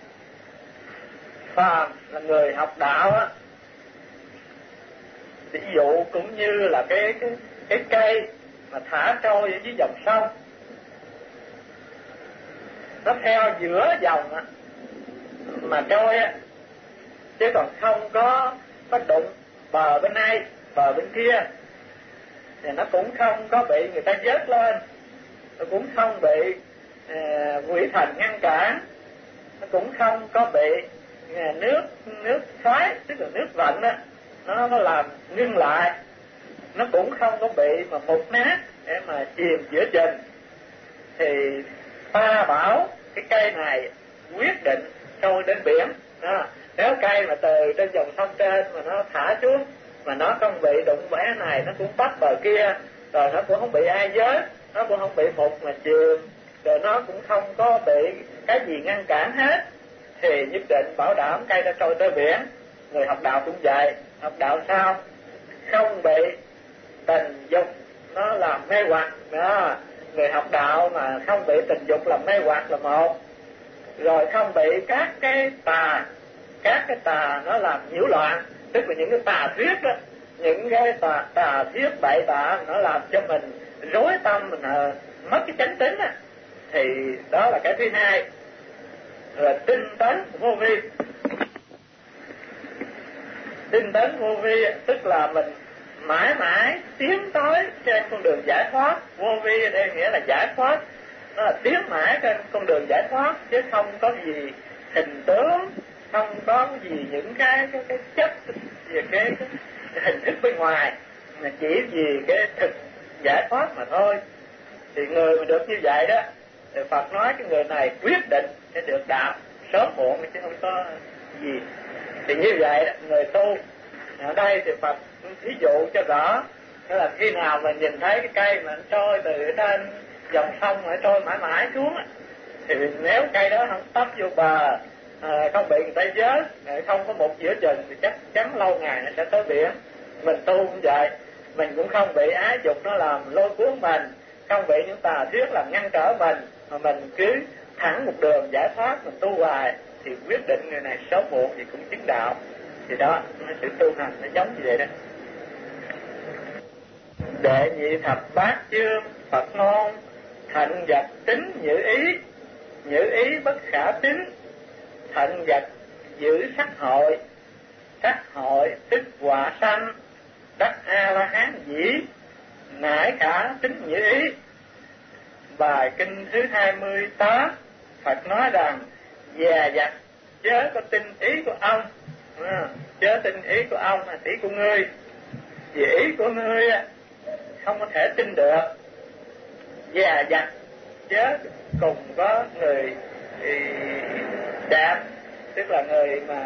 phàm là người học đạo á, ví dụ cũng như là cái cây mà thả trôi ở dưới dòng sông, nó theo giữa dòng á mà trôi á, chứ còn không có đụng bờ bên này bờ bên kia thì nó cũng không có bị người ta vớt lên, nó cũng không bị quỷ thần ngăn cản. nó cũng không có bị nước xoáy, tức là nước vận đó, nó làm ngưng lại, nó cũng không có bị mà mục nát để mà chìm giữa chừng. Thì ta bảo cái cây này quyết định trôi đến biển đó. Nếu cây mà từ trên dòng sông trên mà nó thả xuống mà nó không bị đụng bẻ này, nó cũng bắt bờ kia, rồi nó cũng không bị ai giới, nó cũng không bị mục mà chìm, rồi nó cũng không có bị cái gì ngăn cản hết, thì nhất định bảo đảm cây đã trôi tới biển. Người học đạo cũng vậy. Học đạo sao? Không bị tình dục nó làm mê hoặc đó. Người học đạo mà không bị tình dục làm mê hoặc là một, rồi không bị các cái tà nó làm nhiễu loạn, tức là những cái tà thuyết đó, những cái tà thuyết bậy bạ nó làm cho mình rối tâm, mình mất cái chánh tín á, thì đó là cái thứ hai. Rồi tinh tấn vô vi. Tinh tấn vô vi tức là mình mãi mãi tiến tới trên con đường giải thoát. Vô vi ở đây nghĩa là giải thoát, nó là tiến mãi trên con đường giải thoát, chứ không có gì hình tướng, không có gì những cái chất về cái hình thức bên ngoài, mà chỉ vì cái thực giải thoát mà thôi. Thì người mà được như vậy đó, thì Phật nói cái người này quyết định sẽ được đạo sớm muộn, chứ không có gì. Thì như vậy đó, người tu ở đây thì Phật ví dụ cho rõ, đó là khi nào mà nhìn thấy cái cây mà nó trôi từ trên dòng sông mà trôi mãi mãi xuống, thì nếu cây đó không tấp vô bờ, không bị người ta vớt, không có một giữa chừng, thì chắc chắn lâu ngày nó sẽ tới biển. Mình tu cũng vậy, mình cũng không bị ái dục nó làm lôi cuốn mình, không bị những tà thuyết làm ngăn trở mình, mà mình cứ thẳng một đường giải thoát, mình tu hoài, thì quyết định người này sớm muộn thì cũng chứng đạo. Thì đó, sự tu hành nó giống như vậy đó. Đệ nhị thập bát chương Phật ngôn: thận vật tính nhữ ý bất khả tín. Thận vật giữ sắc hội tức quả sanh. Đắc A La Hán dĩ nải khả tín nhữ ý. Bài kinh thứ 28, Phật nói rằng: dè dặt chớ có tin ý của ông, chớ tin ý của ông là ý của ngươi, vì ý của ngươi không có thể tin được. Dè dặt chớ cùng có người đẹp, tức là người mà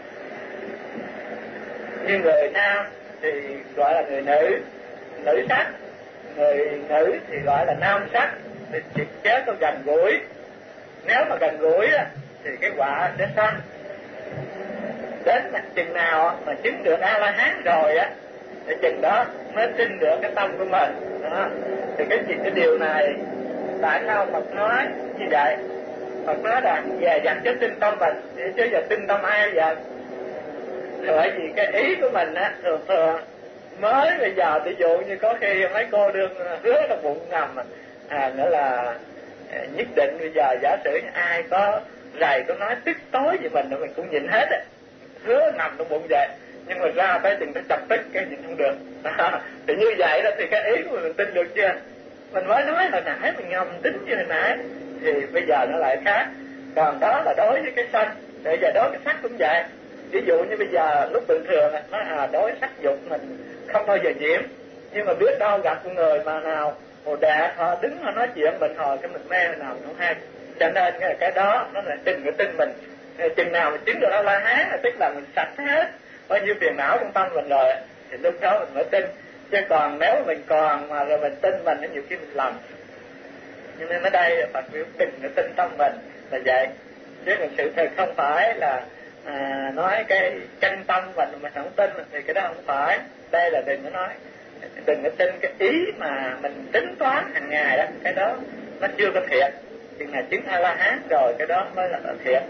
như người nam thì gọi là người nữ sắc, người nữ thì gọi là nam sắc, thì chớ có gần gũi. Nếu mà gần gũi thì cái quả sẽ sanh. Đến chừng nào mà chứng được A La Hán rồi thì chừng đó mới tin được cái tâm của mình đó. Thì cái điều này tại sao Phật nói như vậy? Phật nói rằng về dặn cho tin tâm mình, chứ giờ tin tâm ai vậy? Bởi vì cái ý của mình thường thường mới bây giờ, ví dụ như có khi mấy cô đương hứa trong bụng ngầm nữa là nhất định bây giờ giả sử ai có rầy có nói tức tối về mình cũng nhịn hết hứa nằm trong bụng vậy, nhưng mà ra tới chừng nó chập tức cái nhịn không được. Thì như vậy đó, thì cái ý của mình tin được chưa? Mình mới nói hồi nãy mình ngầm tính như hồi nãy, thì bây giờ nó lại khác. Còn đó là đối với cái sanh, bây giờ đối với cái sắc cũng vậy. Ví dụ như bây giờ lúc bình thường nó đối với sắc dục mình không bao giờ nhiễm, nhưng mà biết đâu gặp một người mà nào hồ đẹp, họ đứng họ nói chuyện mình hồi cái mình mê nào không hay. Cho nên cái đó nó là tin mình. Chừng nào mình chứng được A La Hán là tức là mình sạch hết bao nhiêu phiền não trong tâm mình rồi, thì lúc đó mình mới tin. Chứ còn nếu mình còn mà rồi mình tin mình, nhiều khi mình lầm. Nhưng nên ở đây Phật biểu đừng có tin tâm mình là vậy. Chứ còn sự thật không phải là nói cái chân tâm mình không tin, thì cái đó không phải. Đây là đừng có nói, đừng có tin cái ý mà mình tính toán hàng ngày đó, cái đó nó chưa có thiệt. Chừng nào chứng A La Hán rồi cái đó mới là thiệt.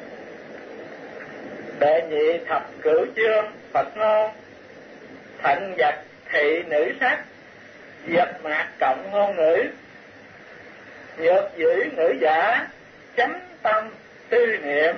Đệ nhị thập cửu chương Phật ngôn: thận vật thị nữ sắc, diệt mạc cộng ngôn ngữ. Nhược giữ ngữ giả, chánh tâm tư niệm.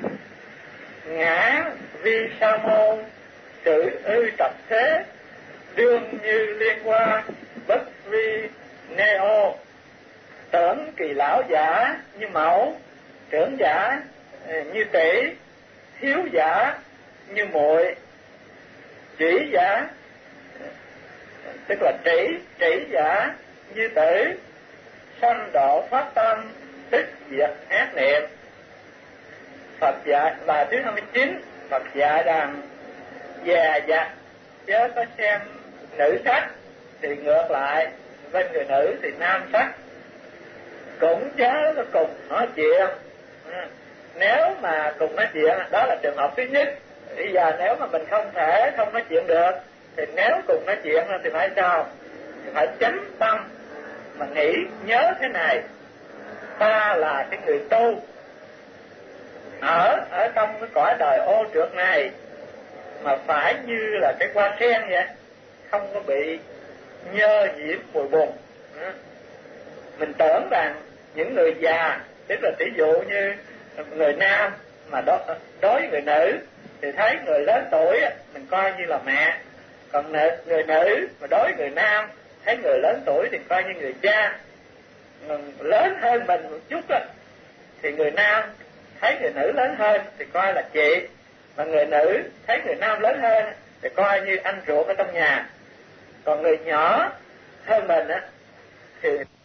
Ngã vi sa môn, sự ư tập thế. Đương như liên hoa, bất vi neo. Tưởng kỳ lão giả như mẫu, trưởng giả như tỷ, hiếu giả như muội, chỉ giả tức là chỉ giả như tử, sanh độ phát tâm, tức diệt ác niệm. Phật dạy bài thứ 29, Phật dạy rằng già dặt chớ có xem nữ sắc, thì ngược lại bên người nữ thì nam sắc. Cũng chớ có cùng nói chuyện. Nếu mà cùng nói chuyện, đó là trường hợp thứ nhất. Bây giờ nếu mà mình không nói chuyện được, thì nếu cùng nói chuyện thì phải sao? Thì phải chánh tâm mà nghĩ nhớ thế này: ta là cái người tu ở trong cái cõi đời ô trượt này, mà phải như là cái hoa sen vậy, không có bị nhơ nhiễm mùi bùn. Mình tưởng rằng những người già, tức là ví dụ như người nam mà đối với người nữ thì thấy người lớn tuổi mình coi như là mẹ, còn người nữ mà đối với người nam thấy người lớn tuổi thì coi như người cha. Lớn hơn mình một chút thì người nam thấy người nữ lớn hơn thì coi là chị, mà người nữ thấy người nam lớn hơn thì coi như anh ruột ở trong nhà. Còn người nhỏ hơn mình thì